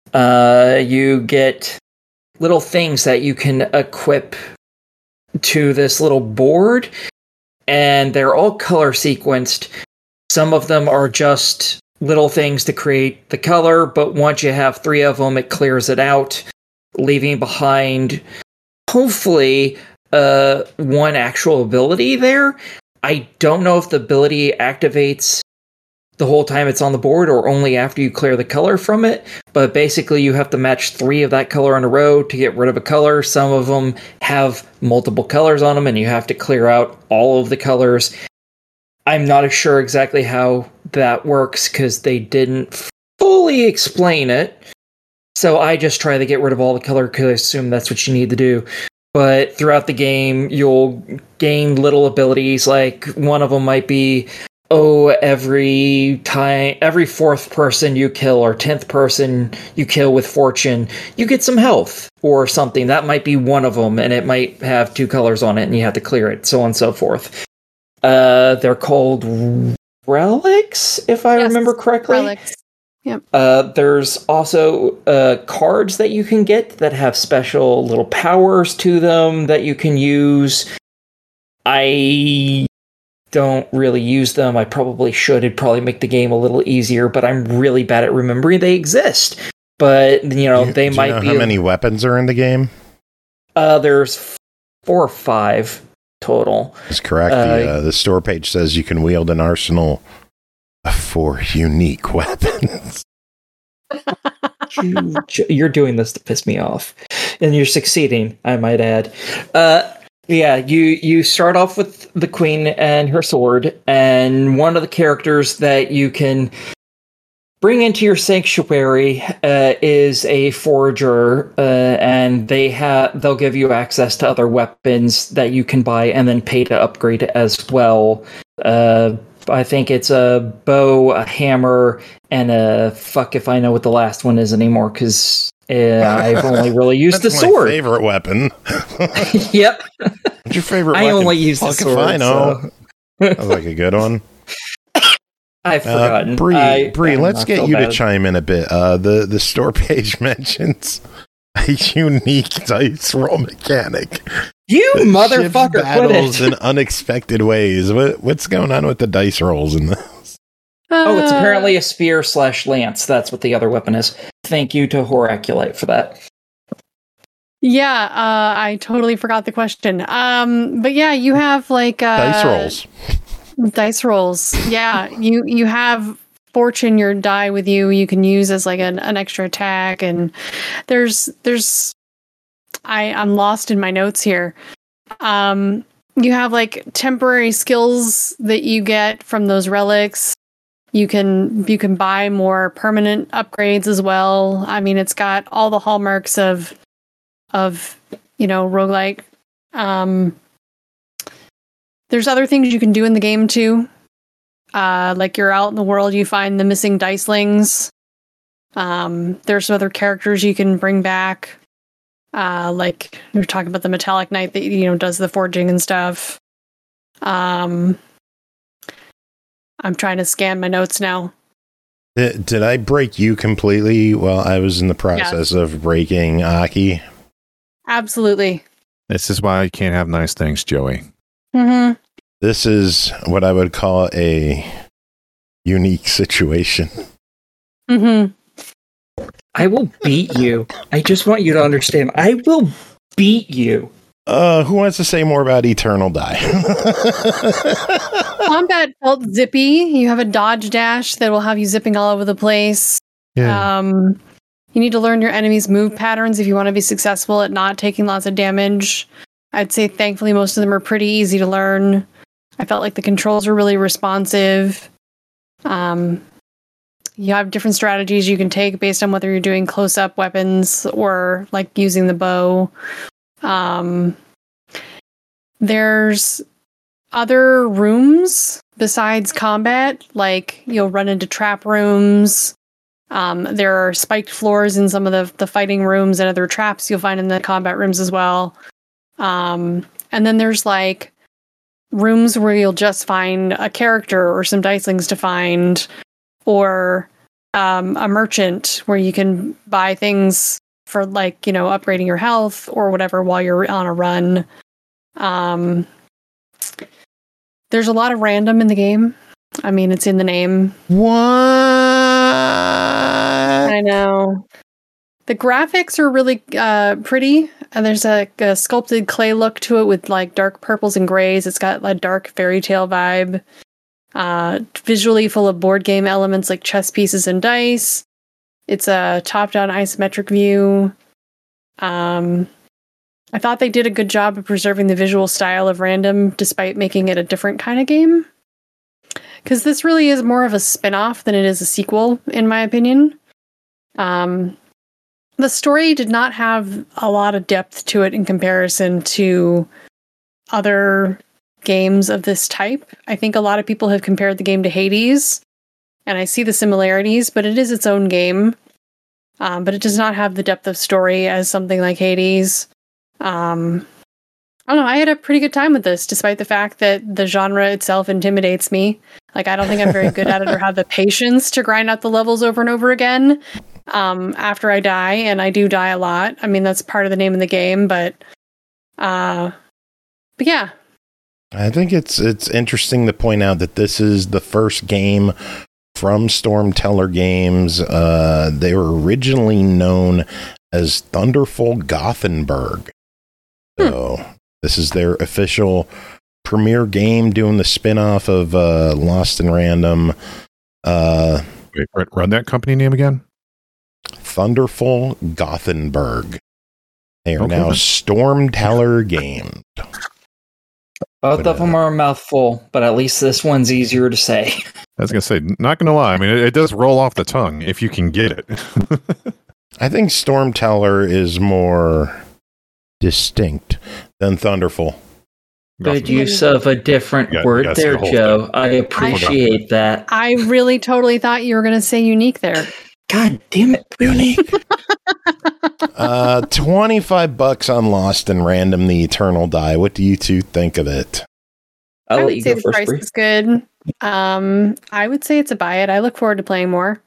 Uh, you get little things that you can equip to this little board, and they're all color sequenced. Some of them are just little things to create the color, but once you have three of them, it clears it out, leaving behind, hopefully, uh, one actual ability there. I don't know if the ability activates the whole time it's on the board or only after you clear the color from it, but basically you have to match three of that color in a row to get rid of a color. Some of them have multiple colors on them, and you have to clear out all of the colors. I'm not sure exactly how that works because they didn't fully explain it, so I just try to get rid of all the color because I assume that's what you need to do. But throughout the game, you'll gain little abilities, like one of them might be, oh, every time, every fourth person you kill or tenth person you kill with fortune, you get some health or something. That might be one of them, and it might have two colors on it, and you have to clear it, so on and so forth. Uh, they're called relics, if I Yes, remember correctly. Relics. Yep. Uh, there's also uh, cards that you can get that have special little powers to them that you can use. I don't really use them. I probably should. It'd probably make the game a little easier, but I'm really bad at remembering they exist. But, you know, Do- they do you might know be... how many weapons are in the game? Uh, there's four or five total. That's correct. Uh, the, uh, the store page says you can wield an arsenal of four unique weapons. you, you're doing this to piss me off. And you're succeeding, I might add. Uh... Yeah, you, you start off with the queen and her sword, and one of the characters that you can bring into your sanctuary uh, is a forager, uh, and they have they'll give you access to other weapons that you can buy and then pay to upgrade as well. Uh, I think it's a bow, a hammer, and a fuck if I know what the last one is anymore, because uh, I've only really used the That's sword. my favorite weapon. Yep. What's your favorite I weapon? only use the Fuck if sword, I know. so- That was like a good one. I've Uh, forgotten. Bree, I- Bree, I'm let's not get so you to bad. chime in a bit. Uh, the, the store page mentions a unique dice roll mechanic. You that motherfucker, shifts quit battles it. in unexpected ways. What, what's going on with the dice rolls in this? Oh, it's Uh, apparently a spear slash lance. That's what the other weapon is. Thank you to Horaculite for that. Yeah, uh, I totally forgot the question. Um, but yeah, you have like uh, Dice rolls. Dice rolls. Yeah, you you have fortune, your die with you. You can use as like an, an extra attack, and there's there's I I'm lost in my notes here. Um, you have like temporary skills that you get from those relics. You can you can buy more permanent upgrades as well. I mean, it's got all the hallmarks of of you know roguelike. Um, there's other things you can do in the game too. Uh, like you're out in the world, you find the missing dicelings. Um, there's some other characters you can bring back. Uh, like we were talking about the Metallic Knight that you know does the forging and stuff. Um, I'm trying to scan my notes now. Did, did I break you completely while I was in the process of breaking Aki? Absolutely. This is why you can't have nice things, Joey. Mm-hmm. This is what I would call a unique situation. Mm-hmm. I will beat you. I just want you to understand. I will beat you. Uh, who wants to say more about Eternal Die? Combat felt zippy. You have a dodge dash that will have you zipping all over the place. Um, you need to learn your enemy's move patterns if you want to be successful at not taking lots of damage. I'd say thankfully most of them are pretty easy to learn. I felt like the controls were really responsive. Um, you have different strategies you can take based on whether you're doing close-up weapons or like using the bow. Um, there's other rooms besides combat, like you'll run into trap rooms. Um, there are spiked floors in some of the, the fighting rooms and other traps you'll find in the combat rooms as well. Um, and then there's like rooms where you'll just find a character or some dicelings to find, or um, a merchant where you can buy things for, like, you know, upgrading your health or whatever while you're on a run. Um, there's a lot of random in the game. I mean, it's in the name. What? I know. The graphics are really uh, pretty, and there's a, a sculpted clay look to it with like dark purples and grays. It's got a dark fairy tale vibe. Uh, visually full of board game elements like chess pieces and dice. It's a top-down isometric view. Um, I thought they did a good job of preserving the visual style of Random, despite making it a different kind of game. Because this really is more of a spin-off than it is a sequel, in my opinion. Um, the story did not have a lot of depth to it in comparison to other games of this type. I think a lot of people have compared the game to Hades, and I see the similarities, but it is its own game. Um, but it does not have the depth of story as something like Hades. Um, I don't know, I had a pretty good time with this, despite the fact that the genre itself intimidates me. Like, I don't think I'm very good at it or have the patience to grind out the levels over and over again um, after I die, and I do die a lot. I mean, that's part of the name of the game, but uh, but yeah. I think it's it's interesting to point out that this is the first game from Stormteller Games. Uh, they were originally known as Thunderful Gothenburg. So hmm. This is their official premiere game, doing the spin-off of uh, Lost in Random. Uh, Wait, run that company name again? Thunderful Gothenburg. They are okay. now Stormteller Games. Both But, of them uh, are a mouthful, but at least this one's easier to say. I was going to say, not going to lie. I mean, it, it does roll off the tongue if you can get it. I think Stormteller is more distinct than Thunderful. Good use of a different Yeah, word yes, there, the whole Joe. thing. I appreciate that. I really totally thought you were going to say unique there. God damn it, unique. uh, twenty-five bucks on Lost in Random, The Eternal Die. What do you two think of it? I'll I let would you say go the first, price Bree. is good. Um, I would say it's a buy it. I look forward to playing more.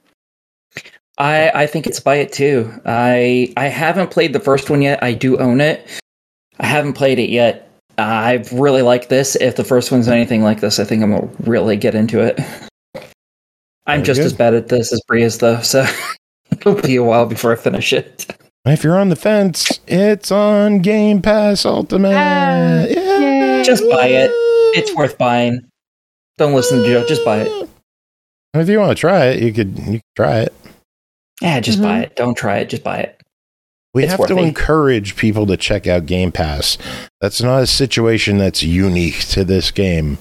I, I think it's buy it too. I I haven't played the first one yet. I do own it. I haven't played it yet. I really like this. If the first one's anything like this, I think I'm gonna really get into it. I'm Very just good. as bad at this as Bree is, though, so it'll be a while before I finish it. If you're on the fence, it's on Game Pass Ultimate. Ah, Yeah. Just buy it. It's worth buying. Don't listen to Joe. Just buy it. If you want to try it, you could you could try it. Yeah, just Mhm. buy it. Don't try it. Just buy it. We It's have worth to it. encourage people to check out Game Pass. That's not a situation that's unique to this game.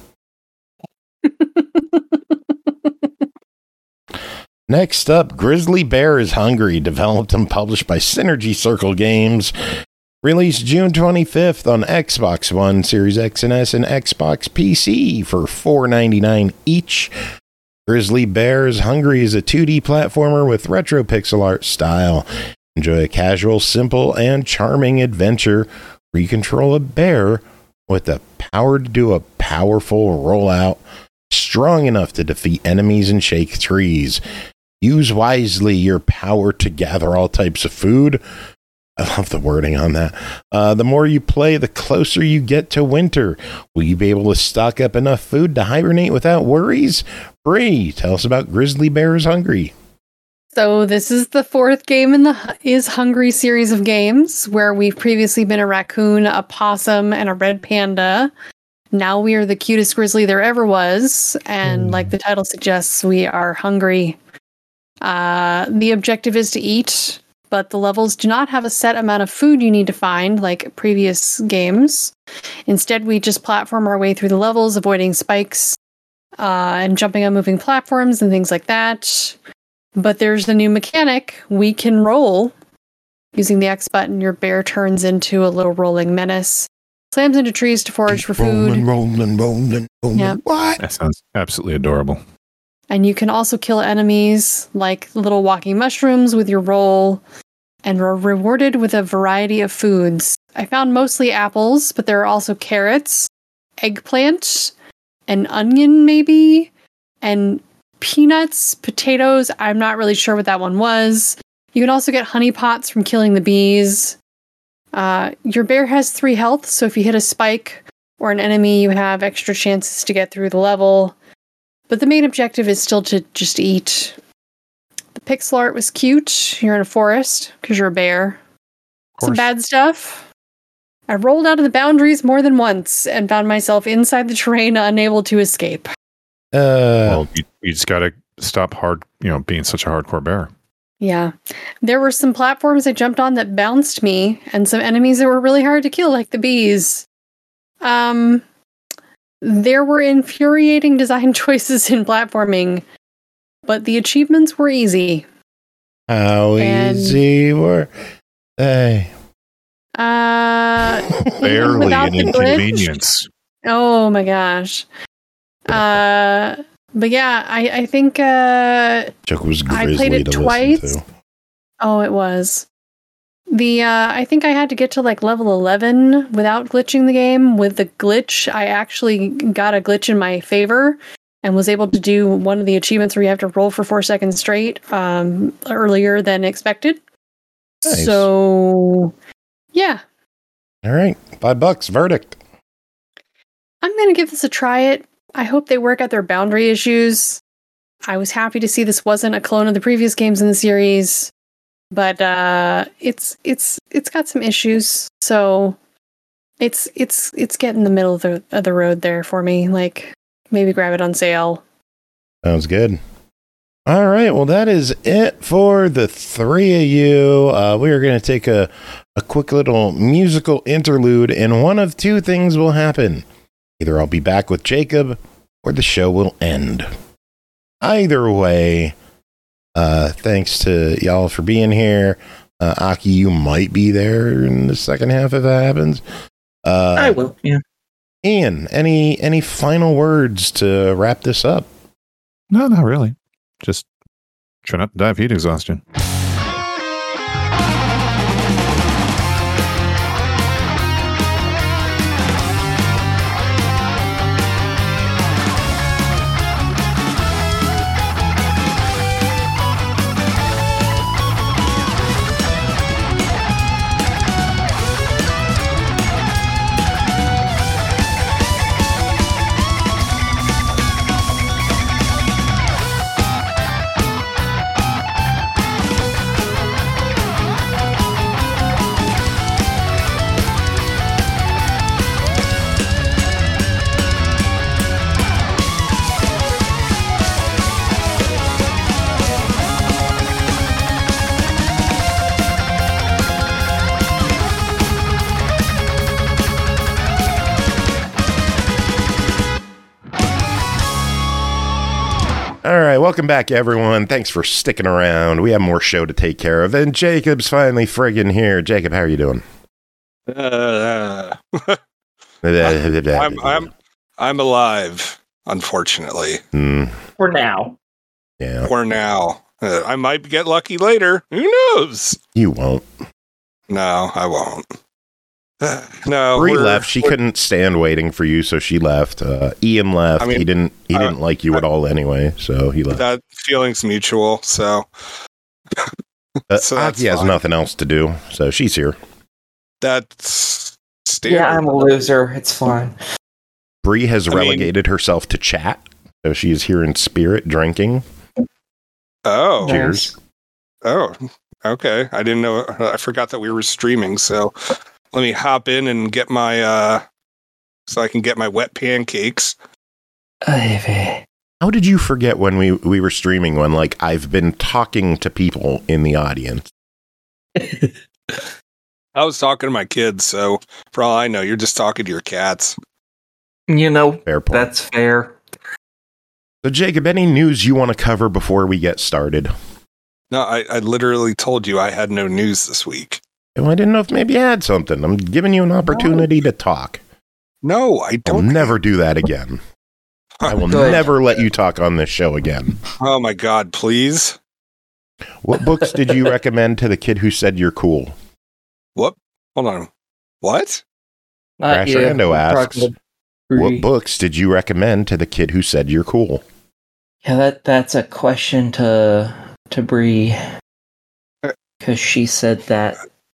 Next up, Grizzly Bear is Hungry, developed and published by Synergy Circle Games. Released June twenty-fifth on Xbox One, Series X and S, and Xbox P C for four ninety-nine each. Grizzly Bear is Hungry is a two D platformer with retro pixel art style. Enjoy a casual, simple, and charming adventure where you control a bear with the power to do a powerful rollout, strong enough to defeat enemies and shake trees. Use wisely your power to gather all types of food. I love the wording on that. Uh, the more you play, the closer you get to winter. Will you be able to stock up enough food to hibernate without worries? Bree, tell us about Grizzly Bear is Hungry. So this is the fourth game in the Is Hungry series of games, where we've previously been a raccoon, a possum, and a red panda. Now we are the cutest grizzly there ever was, and Mm. like the title suggests, we are hungry. Uh, the objective is to eat, but the levels do not have a set amount of food you need to find like previous games. Instead, we just platform our way through the levels, avoiding spikes uh, and jumping on moving platforms and things like that. But there's the new mechanic. We can roll. Using the X button, your bear turns into a little rolling menace. Slams into trees to forage for food. Rolling, rolling, rolling, rolling. Yeah. What? That sounds absolutely adorable. And you can also kill enemies like little walking mushrooms with your roll, and are rewarded with a variety of foods. I found mostly apples, but there are also carrots, eggplant, an onion maybe, and peanuts, potatoes. I'm not really sure what that one was. You can also get honey pots from killing the bees. Uh, your bear has three health, so if you hit a spike or an enemy, you have extra chances to get through the level. But the main objective is still to just eat. The pixel art was cute. You're in a forest because you're a bear. Some bad stuff. I rolled out of the boundaries more than once and found myself inside the terrain, unable to escape. Uh, well, you, you just gotta stop hard, you know, being such a hardcore bear. Yeah. There were some platforms I jumped on that bounced me, and some enemies that were really hard to kill, like the bees. Um, there were infuriating design choices in platforming, but the achievements were easy. How And- easy were they? Uh, Barely without an the glitch- inconvenience. Oh my gosh. Uh, but yeah, I, I think uh, Chuck was I grisly played it to twice. listen to. Oh, it was. The uh, I think I had to get to like level eleven without glitching the game. With the glitch, I actually got a glitch in my favor and was able to do one of the achievements where you have to roll for four seconds straight um, earlier than expected. Nice. So, yeah, All right, five bucks. Verdict. I'm going to give this a try it. I hope they work out their boundary issues. I was happy to see this wasn't a clone of the previous games in the series, but uh, it's it's it's got some issues. So it's it's it's getting the middle of the of the road there for me. Like maybe grab it on sale. Sounds good. All right, well, that is it for the three of you. Uh, we are going to take a, a quick little musical interlude, and one of two things will happen. Either I'll be back with Jacob, or the show will end. Either way, uh, thanks to y'all for being here. Uh, Aki, you might be there in the second half if that happens. Uh, I will, yeah. Ian, any any final words to wrap this up? No, not really. Just try not to die of heat exhaustion. All right, welcome back, everyone. Thanks for sticking around. We have more show to take care of, and Jacob's finally friggin' here. Jacob, how are you doing? Uh, I'm I'm I'm alive, unfortunately. Mm, For now. yeah, For now, uh, I might get lucky later. Who knows? you won't. No, I won't. Uh, no, Bree we're- left. She we're- couldn't stand waiting for you, so she left. Uh, Ian left. I mean, he didn't. He uh, didn't like you at all anyway, so he left. That feeling's mutual. So, Uh, so that's Aki has fine. nothing else to do, so she's here. That's standard. Yeah, I'm a loser. It's fine. Bree has I mean- relegated herself to chat, so she is here in spirit, drinking. oh, Cheers. oh, okay. I didn't know. I forgot that we were streaming. So, let me hop in and get my uh, so I can get my wet pancakes. Ivy. How did you forget when we, we were streaming when, like, I've been talking to people in the audience? I was talking to my kids, so for all I know, you're just talking to your cats. You know, Fair point. that's fair. So, Jacob, any news you want to cover before we get started? No, I, I literally told you I had no news this week. Well, I didn't know if maybe you had something. I'm giving you an opportunity to talk. No, I I'll don't. never do that again. I will Good. never let you talk on this show again. Oh my God, please. What books did you recommend to the kid who said you're cool? What? Hold on. What? Not Crash you. Rando I'm asks, talking to Bree. What books did you recommend to the kid who said you're cool? Yeah, that that's a question to to Bree, because she said that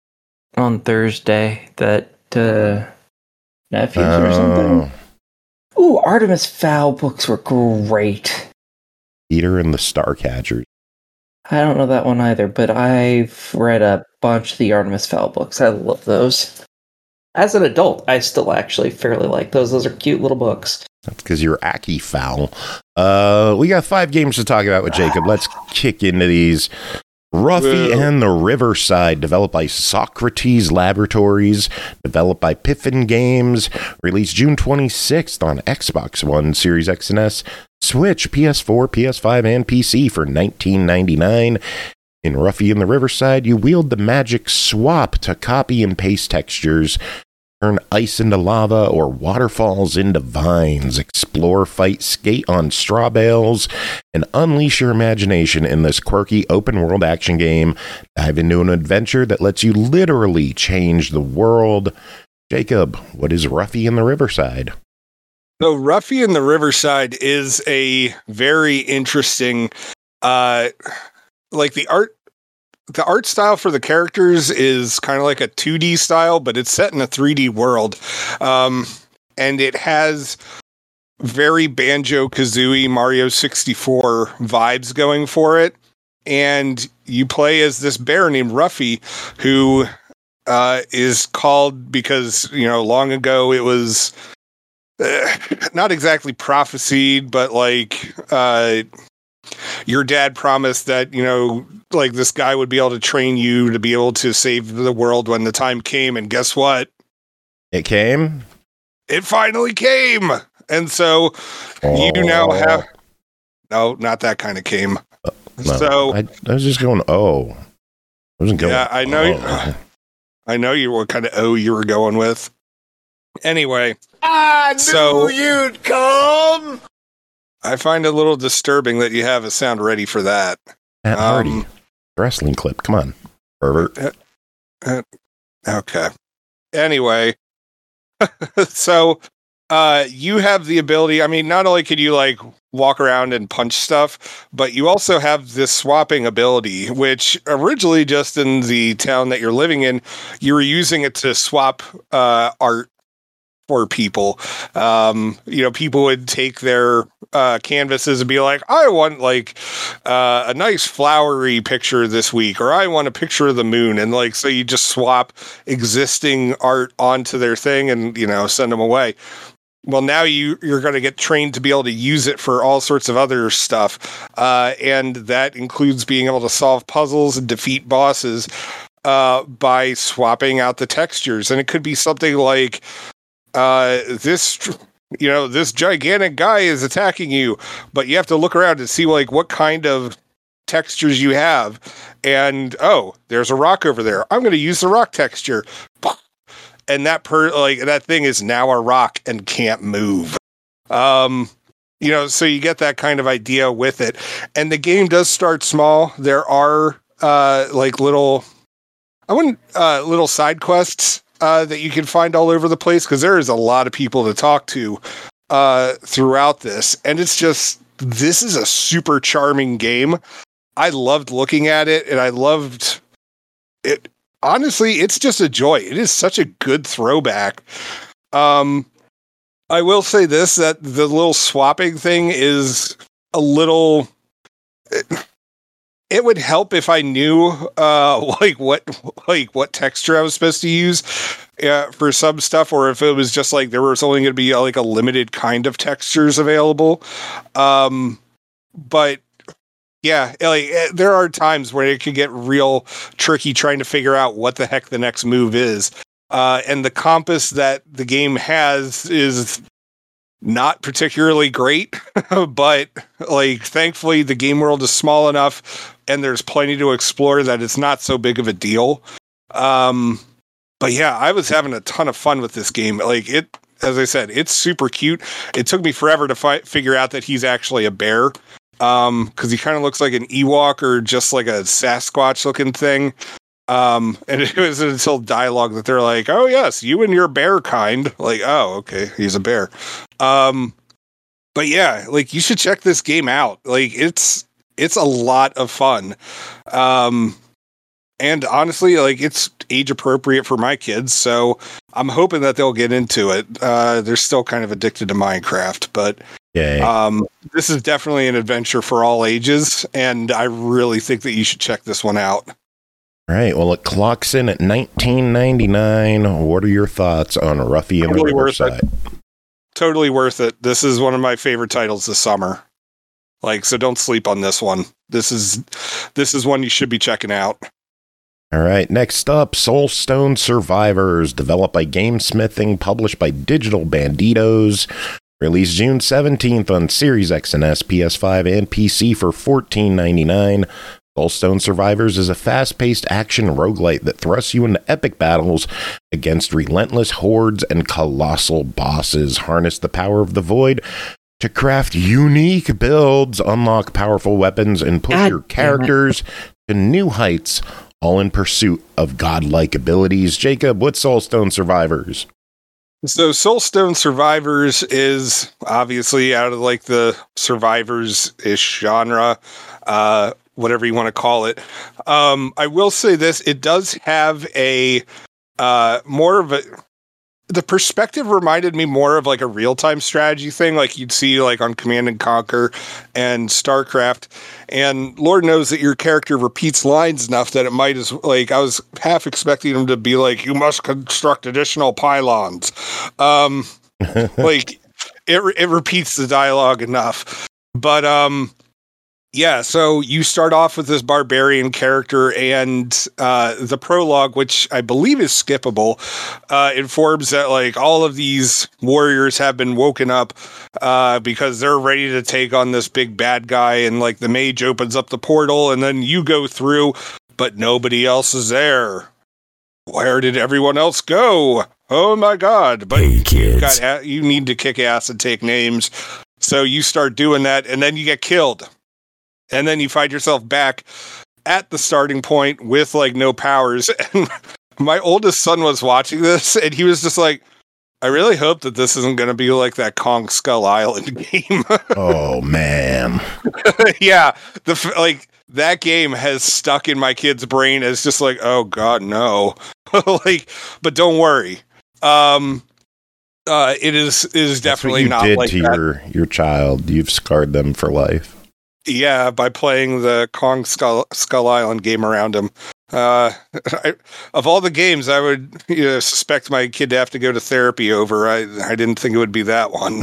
on Thursday that uh, nephews Oh. or something. Ooh, Artemis Fowl books were great. Peter and the Starcatchers. I don't know that one either, but I've read a bunch of the Artemis Fowl books. I love those. As an adult, I still actually fairly like those. Those are cute little books. That's because you're Aki Fowl. Uh, we got five games to talk about with Jacob. Let's kick into these. Ruffy Whoa. and the Riverside, developed by Socrates Laboratories, developed by Piffin Games, released June twenty-sixth on Xbox One, Series X and S, Switch, P S four, P S five, and P C for nineteen ninety-nine. In Ruffy and the Riverside, you wield the magic swap to copy and paste textures, turn ice into lava or waterfalls into vines, explore, fight, skate on straw bales, and unleash your imagination in this quirky open-world action game. Dive into an adventure that lets you literally change the world. Jacob, what is Ruffy and the Riverside? So Ruffy and the Riverside is a very interesting, uh, like the art, the art style for the characters is kind of like a two D style, but it's set in a three D world. Um, and it has very Banjo-Kazooie, Mario sixty-four vibes going for it. And you play as this bear named Ruffy, who uh, is called because, you know, long ago it was uh, not exactly prophesied, but like uh, your dad promised that, you know, like this guy would be able to train you to be able to save the world when the time came. And guess what? It came? It finally came. And so Oh. you now have, no, not that kind of came. No, so I, I was just going, oh. I wasn't going, yeah, I know. oh. I know you what kind of O you were going with. Anyway, I knew So- you'd come. I find it a little disturbing that you have a sound ready for that. Matt Hardy, Um, wrestling clip. Come on, pervert. Okay. Anyway, so uh, you have the ability. I mean, not only can you like walk around and punch stuff, but you also have this swapping ability, which originally just in the town that you're living in, you were using it to swap uh, art for people. Um, you know, people would take their uh, canvases and be like, I want like uh, a nice flowery picture this week, or I want a picture of the moon. And like, so you just swap existing art onto their thing and, you know, send them away. Well, now you, you're going to get trained to be able to use it for all sorts of other stuff. Uh, and that includes being able to solve puzzles and defeat bosses uh, by swapping out the textures. And it could be something like, uh, this, you know, this gigantic guy is attacking you, but you have to look around and see like what kind of textures you have. And, oh, there's a rock over there. I'm going to use the rock texture. And that per like that thing is now a rock and can't move. Um, you know, so you get that kind of idea with it. And the game does start small. There are uh, like little, I wouldn't uh, little side quests uh, that you can find all over the place because there is a lot of people to talk to uh, throughout this, and it's just this is a super charming game. I loved looking at it, and I loved it. Honestly, it's just a joy. It is such a good throwback. Um, I will say this, that the little swapping thing is a little... It, it would help if I knew uh, like what like what texture I was supposed to use uh, for some stuff, or if it was just like there was only going to be uh, like a limited kind of textures available. Um, but yeah, like there are times where it can get real tricky trying to figure out what the heck the next move is. Uh, and the compass that the game has is not particularly great, but like thankfully the game world is small enough and there's plenty to explore that it's not so big of a deal. Um, but yeah, I was having a ton of fun with this game. Like it, as I said, it's super cute. It took me forever to fi- figure out that he's actually a bear. Um, cause he kind of looks like an Ewok or just like a Sasquatch looking thing. Um, and it was until dialogue that they're like, oh yes, you and your bear kind. Like, oh, okay, he's a bear. Um, but yeah, like you should check this game out. Like it's it's a lot of fun. Um, and honestly, like it's age appropriate for my kids, so I'm hoping that they'll get into it. Uh, they're still kind of addicted to Minecraft, but Yay. um, this is definitely an adventure for all ages, and I really think that you should check this one out. All right. Well, it clocks in at nineteen ninety-nine. What are your thoughts on Ruffy and Totally the worth Riverside? it. Totally worth it. This is one of my favorite titles this summer. Like, so don't sleep on this one. This is this is one you should be checking out. All right. Next up, Soulstone Survivors, developed by Gamesmithing, published by Digital Banditos. Released June seventeenth on Series X and S, P S five, and P C for fourteen ninety-nine. Soulstone Survivors is a fast-paced action roguelite that thrusts you into epic battles against relentless hordes and colossal bosses. Harness the power of the void to craft unique builds, unlock powerful weapons, and push God your characters to new heights, all in pursuit of godlike abilities. Jacob, what's Soulstone Survivors? So Soulstone Survivors is obviously out of like the Survivors-ish genre, uh, whatever you want to call it. Um, I will say this, it does have a uh, more of a... The perspective reminded me more of like a real-time strategy thing, like you'd see like on Command and Conquer and StarCraft. And Lord knows that your character repeats lines enough that it might as like I was half expecting him to be like, "You must construct additional pylons." Um, like it it repeats the dialogue enough, but um. Yeah, so you start off with this barbarian character, and uh, the prologue, which I believe is skippable, uh, informs that like all of these warriors have been woken up uh, because they're ready to take on this big bad guy, and like the mage opens up the portal, and then you go through, but nobody else is there. Where did everyone else go? Oh my god! But Hey, kids. you got you need to kick ass and take names, so you start doing that, and then you get killed. And then you find yourself back at the starting point with like no powers. And my oldest son was watching this, and he was just like, I really hope that this isn't going to be like that Kong Skull Island game. Oh, man. Yeah. The like that game has stuck in my kid's brain as just like, oh God, no. Like, but don't worry. Um, uh, it is, it is definitely That's what not you did like to that. your, your child. You've scarred them for life. Yeah, by playing the Kong Skull, Skull Island game around him. Uh, I, of all the games, I would you know, suspect my kid to have to go to therapy over. I I didn't think it would be that one.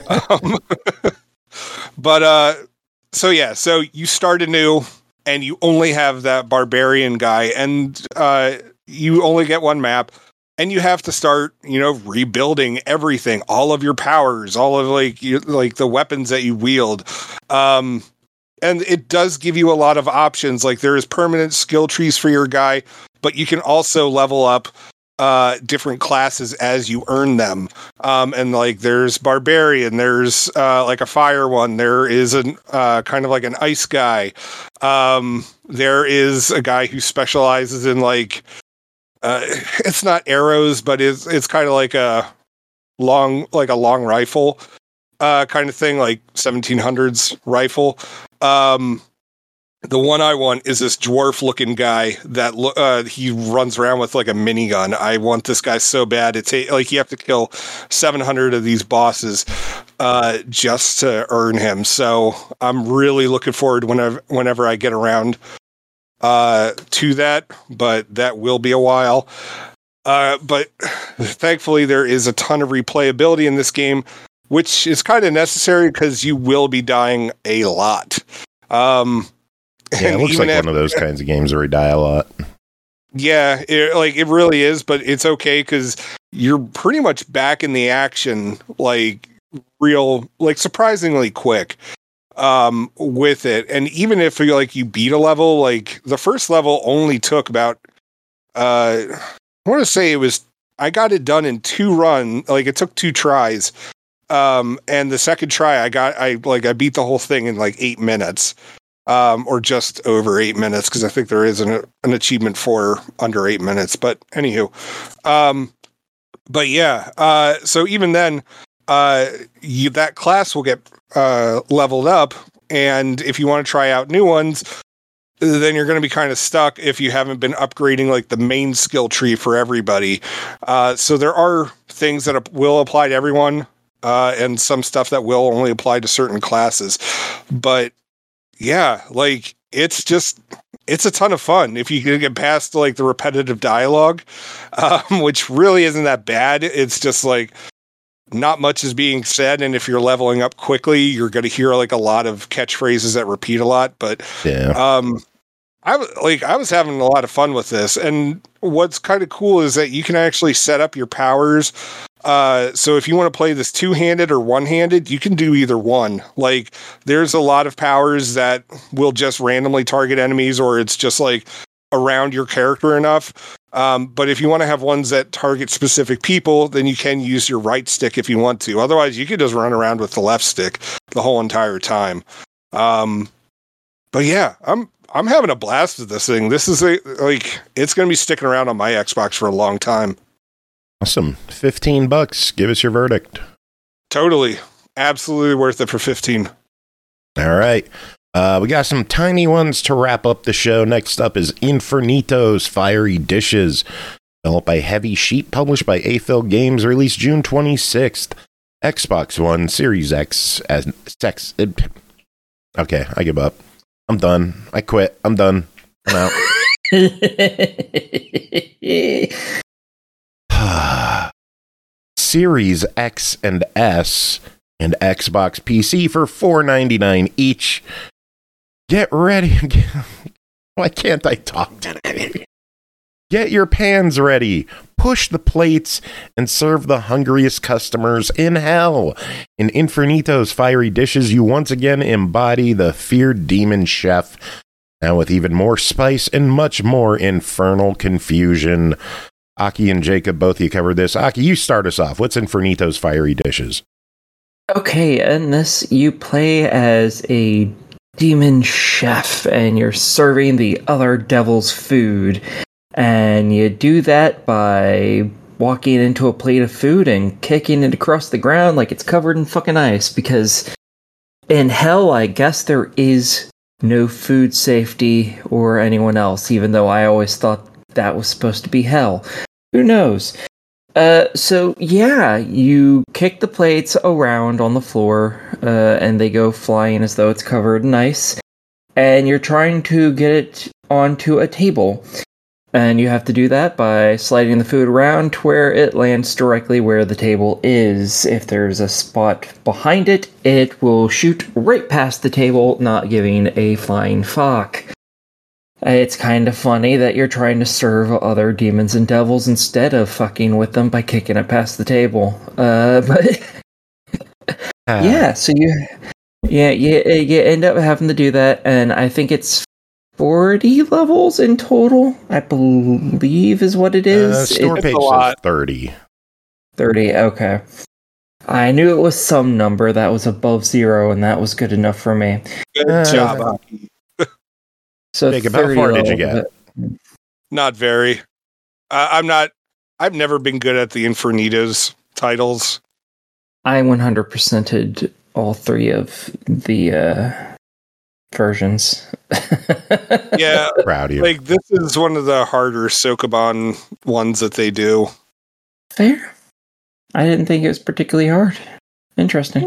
um, but uh, so yeah, so you start anew, and you only have that barbarian guy, and uh, you only get one map. And you have to start, you know, rebuilding everything, all of your powers, all of like you, like the weapons that you wield. Um, and it does give you a lot of options. Like there is permanent skill trees for your guy, but you can also level up uh, different classes as you earn them. Um, and like there's barbarian, there's uh, like a fire one, there is an uh, kind of like an ice guy. Um, there is a guy who specializes in like. Uh, it's not arrows, but it's it's kind of like a long like a long rifle uh, kind of thing, like seventeen hundreds rifle. Um, the one I want is this dwarf looking guy that lo- uh, he runs around with like a minigun. I want this guy so bad. It's a, like you have to kill seven hundred of these bosses uh, just to earn him. So I'm really looking forward whenever whenever I get around uh to that, but that will be a while. Uh but thankfully there is a ton of replayability in this game, which is kind of necessary because you will be dying a lot. Um Yeah, it looks like after, one of those kinds of games where you die a lot. Yeah, it, like it really is, but it's okay because you're pretty much back in the action, like real, like surprisingly quick. Um, with it, and even if you like you beat a level, like the first level only took about, uh, I want to say it was I got it done in two run, like it took two tries, um, and the second try I got I like I beat the whole thing in like eight minutes, um, or just over eight minutes because I think there is an an achievement for under eight minutes, but anywho, um, but yeah, uh, so even then. uh, you, that class will get uh, leveled up. And if you want to try out new ones, then you're going to be kind of stuck if you haven't been upgrading like the main skill tree for everybody. Uh, so there are things that will apply to everyone, uh, and some stuff that will only apply to certain classes. But yeah, like it's just, it's a ton of fun if you can get past like the repetitive dialogue, um, which really isn't that bad. It's just like not much is being said, and if you're leveling up quickly, you're going to hear like a lot of catchphrases that repeat a lot. But Yeah. um, I was like, I was having a lot of fun with this, and what's kind of cool is that you can actually set up your powers. Uh, so if you want to play this two-handed or one-handed, you can do either one. Like, there's a lot of powers that will just randomly target enemies, or it's just like around your character enough. Um, but if you want to have ones that target specific people, then you can use your right stick if you want to. Otherwise, you could just run around with the left stick the whole entire time. Um, but yeah, I'm I'm having a blast with this thing. This is a, like, it's going to be sticking around on my Xbox for a long time. Awesome. fifteen bucks. Give us your verdict. Totally. Absolutely worth it for fifteen. All right. Uh, we got some tiny ones to wrap up the show. Next up is Infernito's Fiery Dishes. Developed by Heavy Sheep, published by Aphil Games, released June twenty-sixth. Xbox One, Series X, as sex. It, okay, I give up. I'm done. I quit. I'm done. I'm out. Series X and S and Xbox P C for four ninety-nine each. Get ready. Why can't I talk today? Get your pans ready. Push the plates and serve the hungriest customers in hell. In Infernito's Fiery Dishes, you once again embody the feared demon chef, now with even more spice and much more infernal confusion. Aki and Jacob, both of you covered this. Aki, you start us off. What's Infernito's Fiery Dishes? Okay, in this, you play as a demon chef, and you're serving the other devil's food. And you do that by walking into a plate of food and kicking it across the ground like it's covered in fucking ice, because in hell, I guess there is no food safety or anyone else, even though I always thought that was supposed to be hell. Who knows? Uh, so yeah, you kick the plates around on the floor, uh, and they go flying as though it's covered in ice, and you're trying to get it onto a table. And you have to do that by sliding the food around to where it lands directly where the table is. If there's a spot behind it, it will shoot right past the table, not giving a flying fuck. It's kind of funny that you're trying to serve other demons and devils instead of fucking with them by kicking it past the table. Uh, but uh. yeah, so you, yeah, you, you end up having to do that, and I think it's forty levels in total, I believe is what it is. Uh, store it, page says thirty. thirty, okay. I knew it was some number that was above zero, and that was good enough for me. Good uh, job, Aki. So Jacob, how far did you get? Not very. Uh, I'm not, I've never been good at the Infernito's titles. I one hundred percented all three of the uh, versions. Yeah, proud of you. Like, this is one of the harder Sokoban ones that they do. Fair. I didn't think it was particularly hard. Interesting.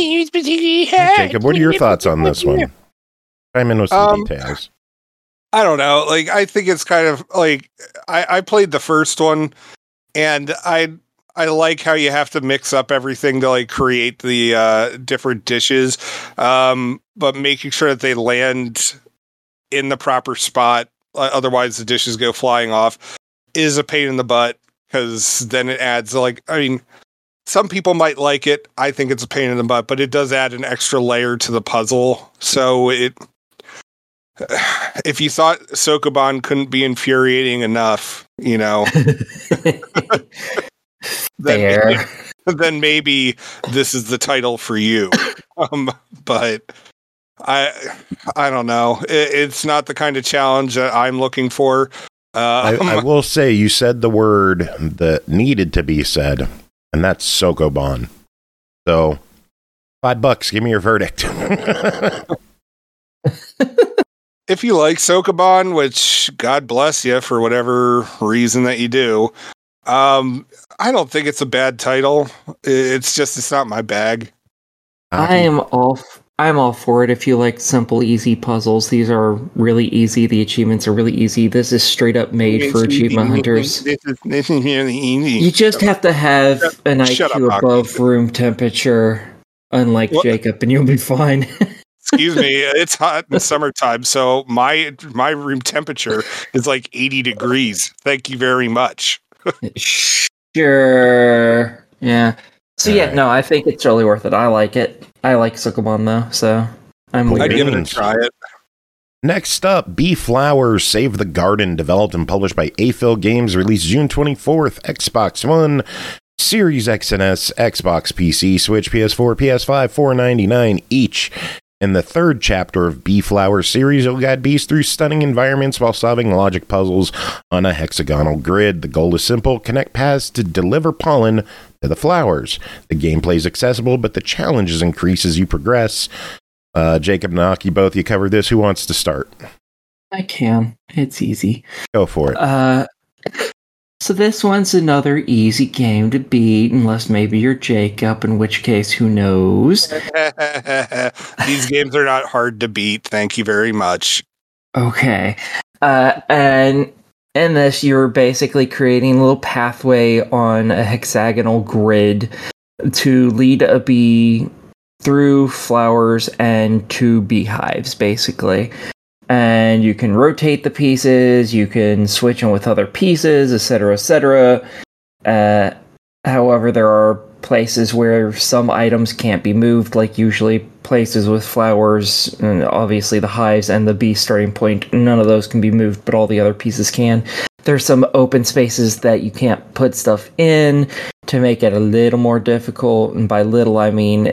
Jacob, what are your thoughts on this one? Chime in with some um, details. I don't know. Like, I think it's kind of like, I, I played the first one, and I I like how you have to mix up everything to like create the uh, different dishes, um, but making sure that they land in the proper spot, uh, otherwise the dishes go flying off, is a pain in the butt, because then it adds like, I mean, some people might like it. I think it's a pain in the butt, but it does add an extra layer to the puzzle. So it, if you thought Sokoban couldn't be infuriating enough, you know, then, maybe, then maybe this is the title for you. Um, but I, I don't know. It, it's not the kind of challenge that I'm looking for. Uh, I, I will say you said the word that needed to be said, and that's Sokoban. So, five bucks. Give me your verdict. If you like Sokoban, which God bless you for whatever reason that you do, um, I don't think it's a bad title. It's just it's not my bag. I am all f- I'm all for it. If you like simple, easy puzzles, these are really easy. The achievements are really easy. This is straight up made for achievement hunters. This is, this is really easy. You just have to have an Shut I Q up, above room temperature, unlike What? Jacob, and you'll be fine. Excuse me, it's hot in summertime, so my my room temperature is like eighty degrees. Thank you very much. Sure. Yeah. So All yeah, right. no, I think it's really worth it. I like it. I like Sukumon though, so I'm Cool. I'd leaving. give it a Beans. try. It. Next up, Bee Flowers Save the Garden, developed and published by A F I L Games, released June twenty-fourth, Xbox One, Series X and S, Xbox P C, Switch, P S four, P S five, four ninety-nine each. In the third chapter of Bee Flowers series, you'll guide bees through stunning environments while solving logic puzzles on a hexagonal grid. The goal is simple: connect paths to deliver pollen to the flowers. The gameplay is accessible, but the challenges increase as you progress. Uh, Jacob and Aki, both you covered this. Who wants to start? I can. It's easy. Go for it. Uh, so this one's another easy game to beat, unless maybe you're Jacob, in which case, who knows? These games are not hard to beat. Thank you very much. Okay. Uh, and in this, you're basically creating a little pathway on a hexagonal grid to lead a bee through flowers and to beehives, basically. And you can rotate the pieces, you can switch them with other pieces, et cetera, et cetera. Uh, however, there are places where some items can't be moved, like usually places with flowers, and obviously the hives and the bee starting point. None of those can be moved, but all the other pieces can. There's some open spaces that you can't put stuff in to make it a little more difficult. And by little, I mean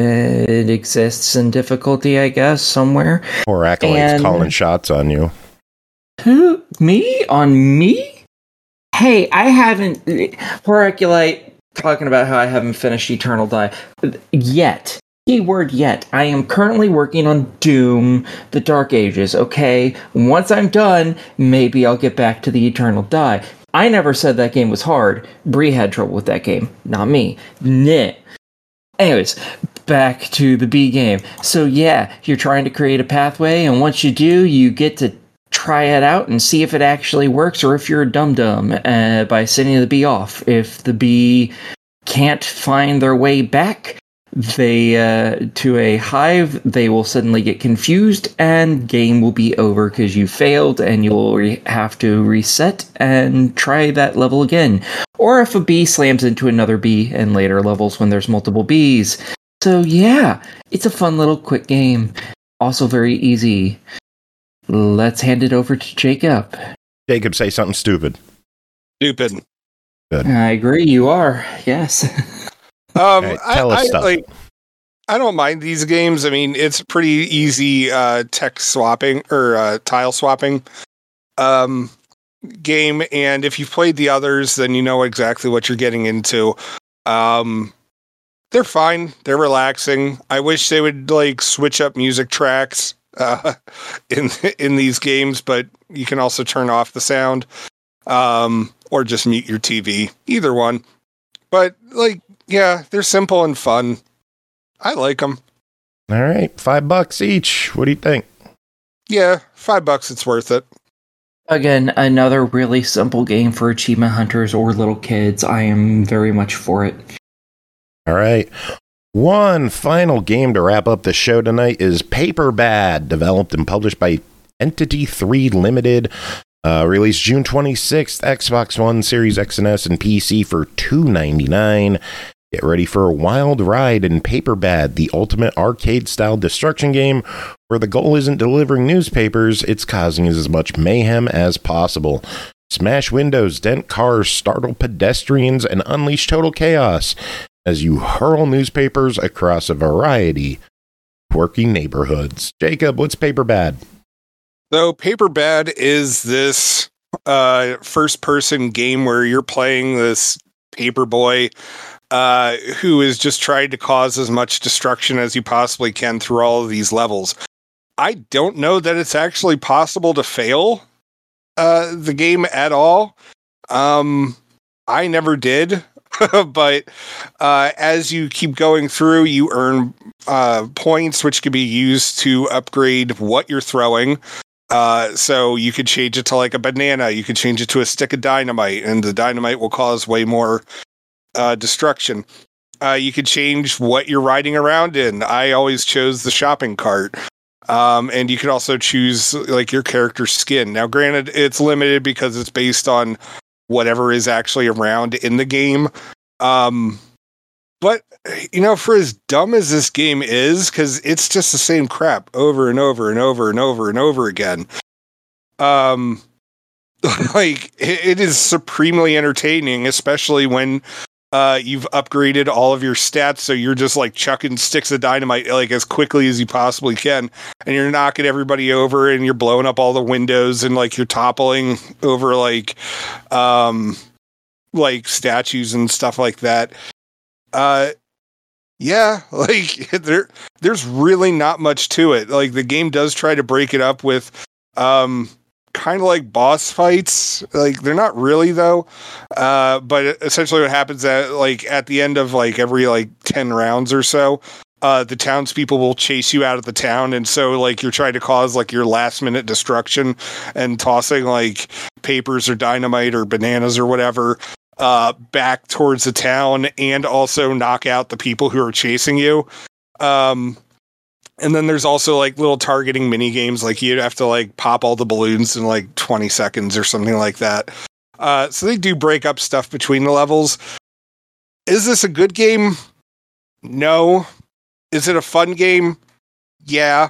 it exists in difficulty, I guess, somewhere. Poor acolytes and- calling shots on you. Who? Me? On me? Hey, I haven't... Poor Acolyte talking about how I haven't finished Eternal Die. Yet. Keyword yet. I am currently working on Doom, The Dark Ages, okay? Once I'm done, maybe I'll get back to the Eternal Die. I never said that game was hard. Bree had trouble with that game, not me. Nah. Anyways, back to the B game. So yeah, you're trying to create a pathway, and once you do, you get to try it out and see if it actually works, or if you're a dum-dum uh, by sending the bee off. If the bee can't find their way back they uh, to a hive, they will suddenly get confused, and game will be over because you failed, and you'll re- have to reset and try that level again. Or if a bee slams into another bee in later levels when there's multiple bees. So yeah, it's a fun little quick game. Also very easy. Let's hand it over to Jacob. Jacob, say something stupid. Stupid. I agree, you are. Yes. Um, Okay, I, tell us I, stuff. like, I don't mind these games. I mean, it's pretty easy uh, tech swapping or uh, tile swapping um, game, and if you've played the others, then you know exactly what you're getting into. Um, they're fine. They're relaxing. I wish they would like switch up music tracks uh, in in these games, but you can also turn off the sound um, or just mute your T V. Either one. But like. Yeah, they're simple and fun. I like them. All right, five bucks each. What do you think? Yeah, five bucks, it's worth it. Again, another really simple game for achievement hunters or little kids. I am very much for it. All right. One final game to wrap up the show tonight is Paper Bad, developed and published by Entity three Limited. Uh, released June twenty-sixth, Xbox One, Series X and S, and P C for two ninety-nine. Get ready for a wild ride in Paper Bad, the ultimate arcade-style destruction game where the goal isn't delivering newspapers, it's causing as much mayhem as possible. Smash windows, dent cars, startle pedestrians, and unleash total chaos as you hurl newspapers across a variety of quirky neighborhoods. Jacob, what's Paper Bad? So, Paper Bad is this uh, first-person game where you're playing this paper boy uh, who is just trying to cause as much destruction as you possibly can through all of these levels. I don't know that it's actually possible to fail uh, the game at all. Um, I never did, but uh, as you keep going through, you earn uh, points which can be used to upgrade what you're throwing. Uh, so you could change it to like a banana, you could change it to a stick of dynamite, and the dynamite will cause way more uh, destruction. Uh, you could change what you're riding around in. I always chose the shopping cart. Um, and you could also choose like your character's skin. Now, granted, it's limited because it's based on whatever is actually around in the game. Um, but, you know, for as dumb as this game is, because it's just the same crap over and over and over and over and over again. Um, like, it, it is supremely entertaining, especially when Uh, you've upgraded all of your stats, so you're just like chucking sticks of dynamite like as quickly as you possibly can, and you're knocking everybody over, and you're blowing up all the windows, and like you're toppling over like, um, like statues and stuff like that. Uh, yeah, like there, there's really not much to it. Like the game does try to break it up with, um. kind of like boss fights. Like they're not really though. Uh, but essentially what happens at like at the end of like every like ten rounds or so, uh, the townspeople will chase you out of the town. And so like you're trying to cause like your last minute destruction and tossing like papers or dynamite or bananas or whatever, uh, back towards the town, and also knock out the people who are chasing you. Um, And then there's also like little targeting mini games, like you'd have to like pop all the balloons in like twenty seconds or something like that. Uh, so they do break up stuff between the levels. Is this a good game? No. Is it a fun game? Yeah.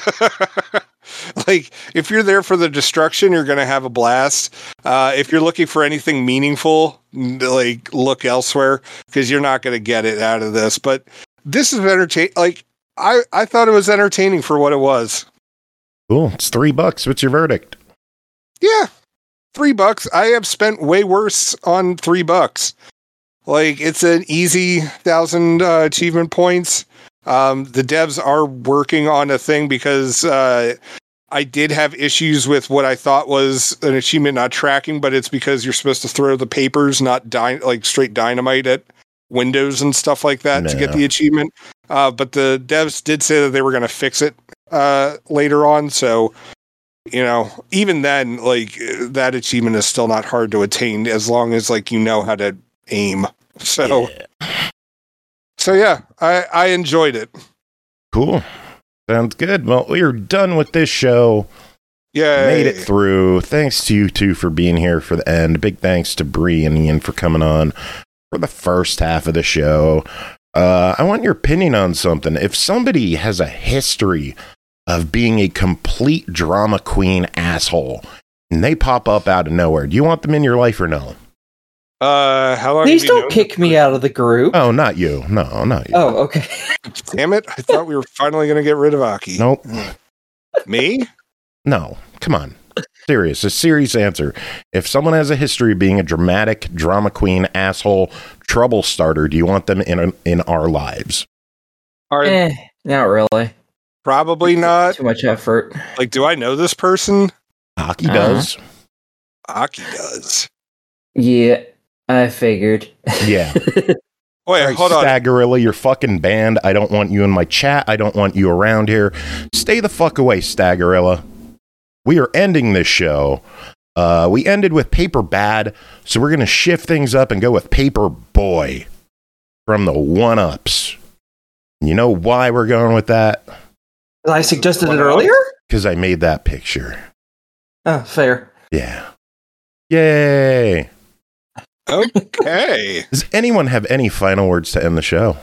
Like if you're there for the destruction, you're going to have a blast. Uh, if you're looking for anything meaningful, like look elsewhere, because you're not going to get it out of this. But this is entertaining. Like, I, I thought it was entertaining for what it was. Cool. It's three bucks. What's your verdict? Yeah. Three bucks. I have spent way worse on three bucks. Like, it's an easy thousand uh, achievement points. Um, the devs are working on a thing because uh, I did have issues with what I thought was an achievement not tracking, but it's because you're supposed to throw the papers, not dy- like straight dynamite at windows and stuff like that no. to get the achievement. Uh, but the devs did say that they were going to fix it uh, later on. So, you know, even then, like that achievement is still not hard to attain as long as like you know how to aim. So, yeah. so yeah, I, I enjoyed it. Cool. Sounds good. Well, we are done with this show. Yeah, made it through. Thanks to you two for being here for the end. Big thanks to Bree and Ian for coming on for the first half of the show. Uh, I want your opinion on something. If somebody has a history of being a complete drama queen asshole and they pop up out of nowhere, do you want them in your life or no? Uh, how long? Please don't kick me out of the group. Oh, not you. No, not you. Oh, okay. Damn it. I thought we were finally going to get rid of Aki. Nope. Me? No. Come on. Serious. A serious answer. If someone has a history of being a dramatic drama queen asshole trouble starter, do you want them in in our lives? Are, eh, not really. Probably not. Too much effort. Like, do I know this person? Aki uh-huh. does. Aki does. Yeah, I figured. Yeah. Wait, right, hold on. Staggerilla, you're fucking banned. I don't want you in my chat. I don't want you around here. Stay the fuck away, Staggerilla. We are ending this show. Uh, we ended with Paper Bad, so we're going to shift things up and go with Paper Boy from the one-ups. You know why we're going with that? I suggested it earlier? Because I made that picture. Oh, fair. Yeah. Yay. Okay. Does anyone have any final words to end the show?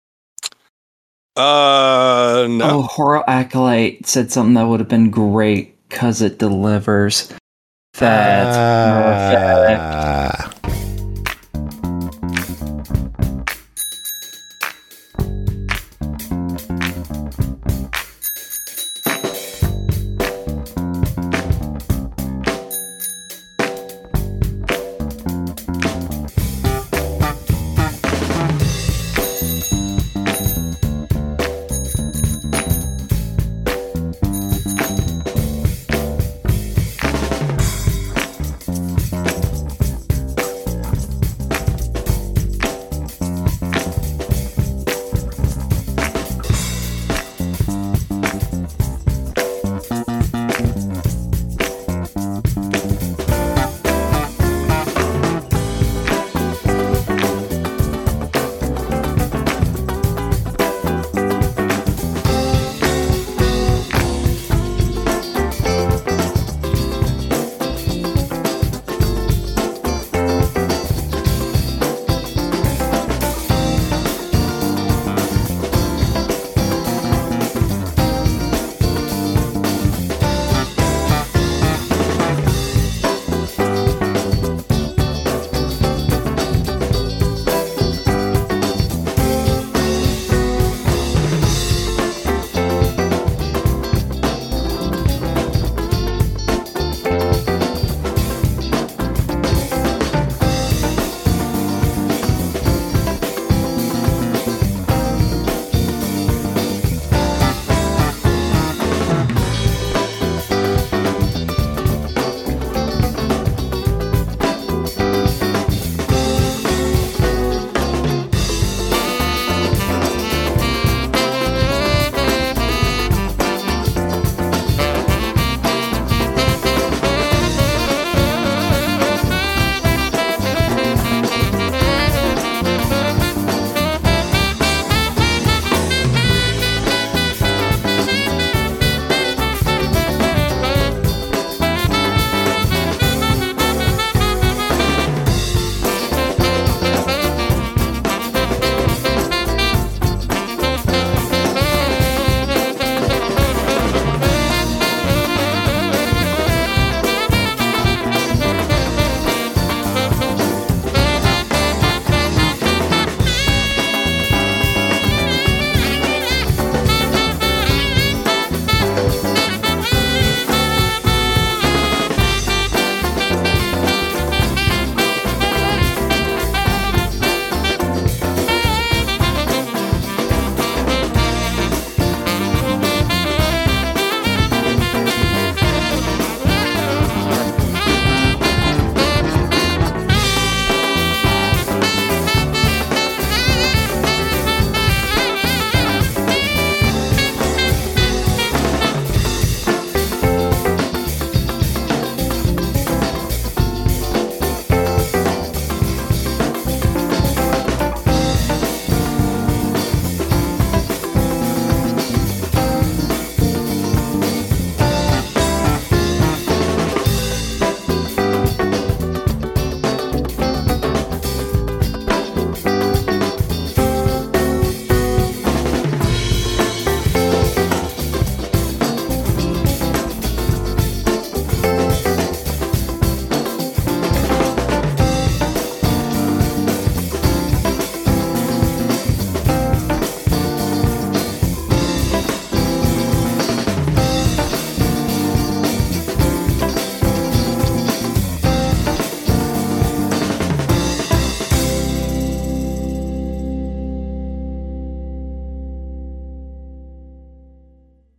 Uh, no. Oh, Horror Acolyte said something that would have been great because it delivers. That's uh, perfect.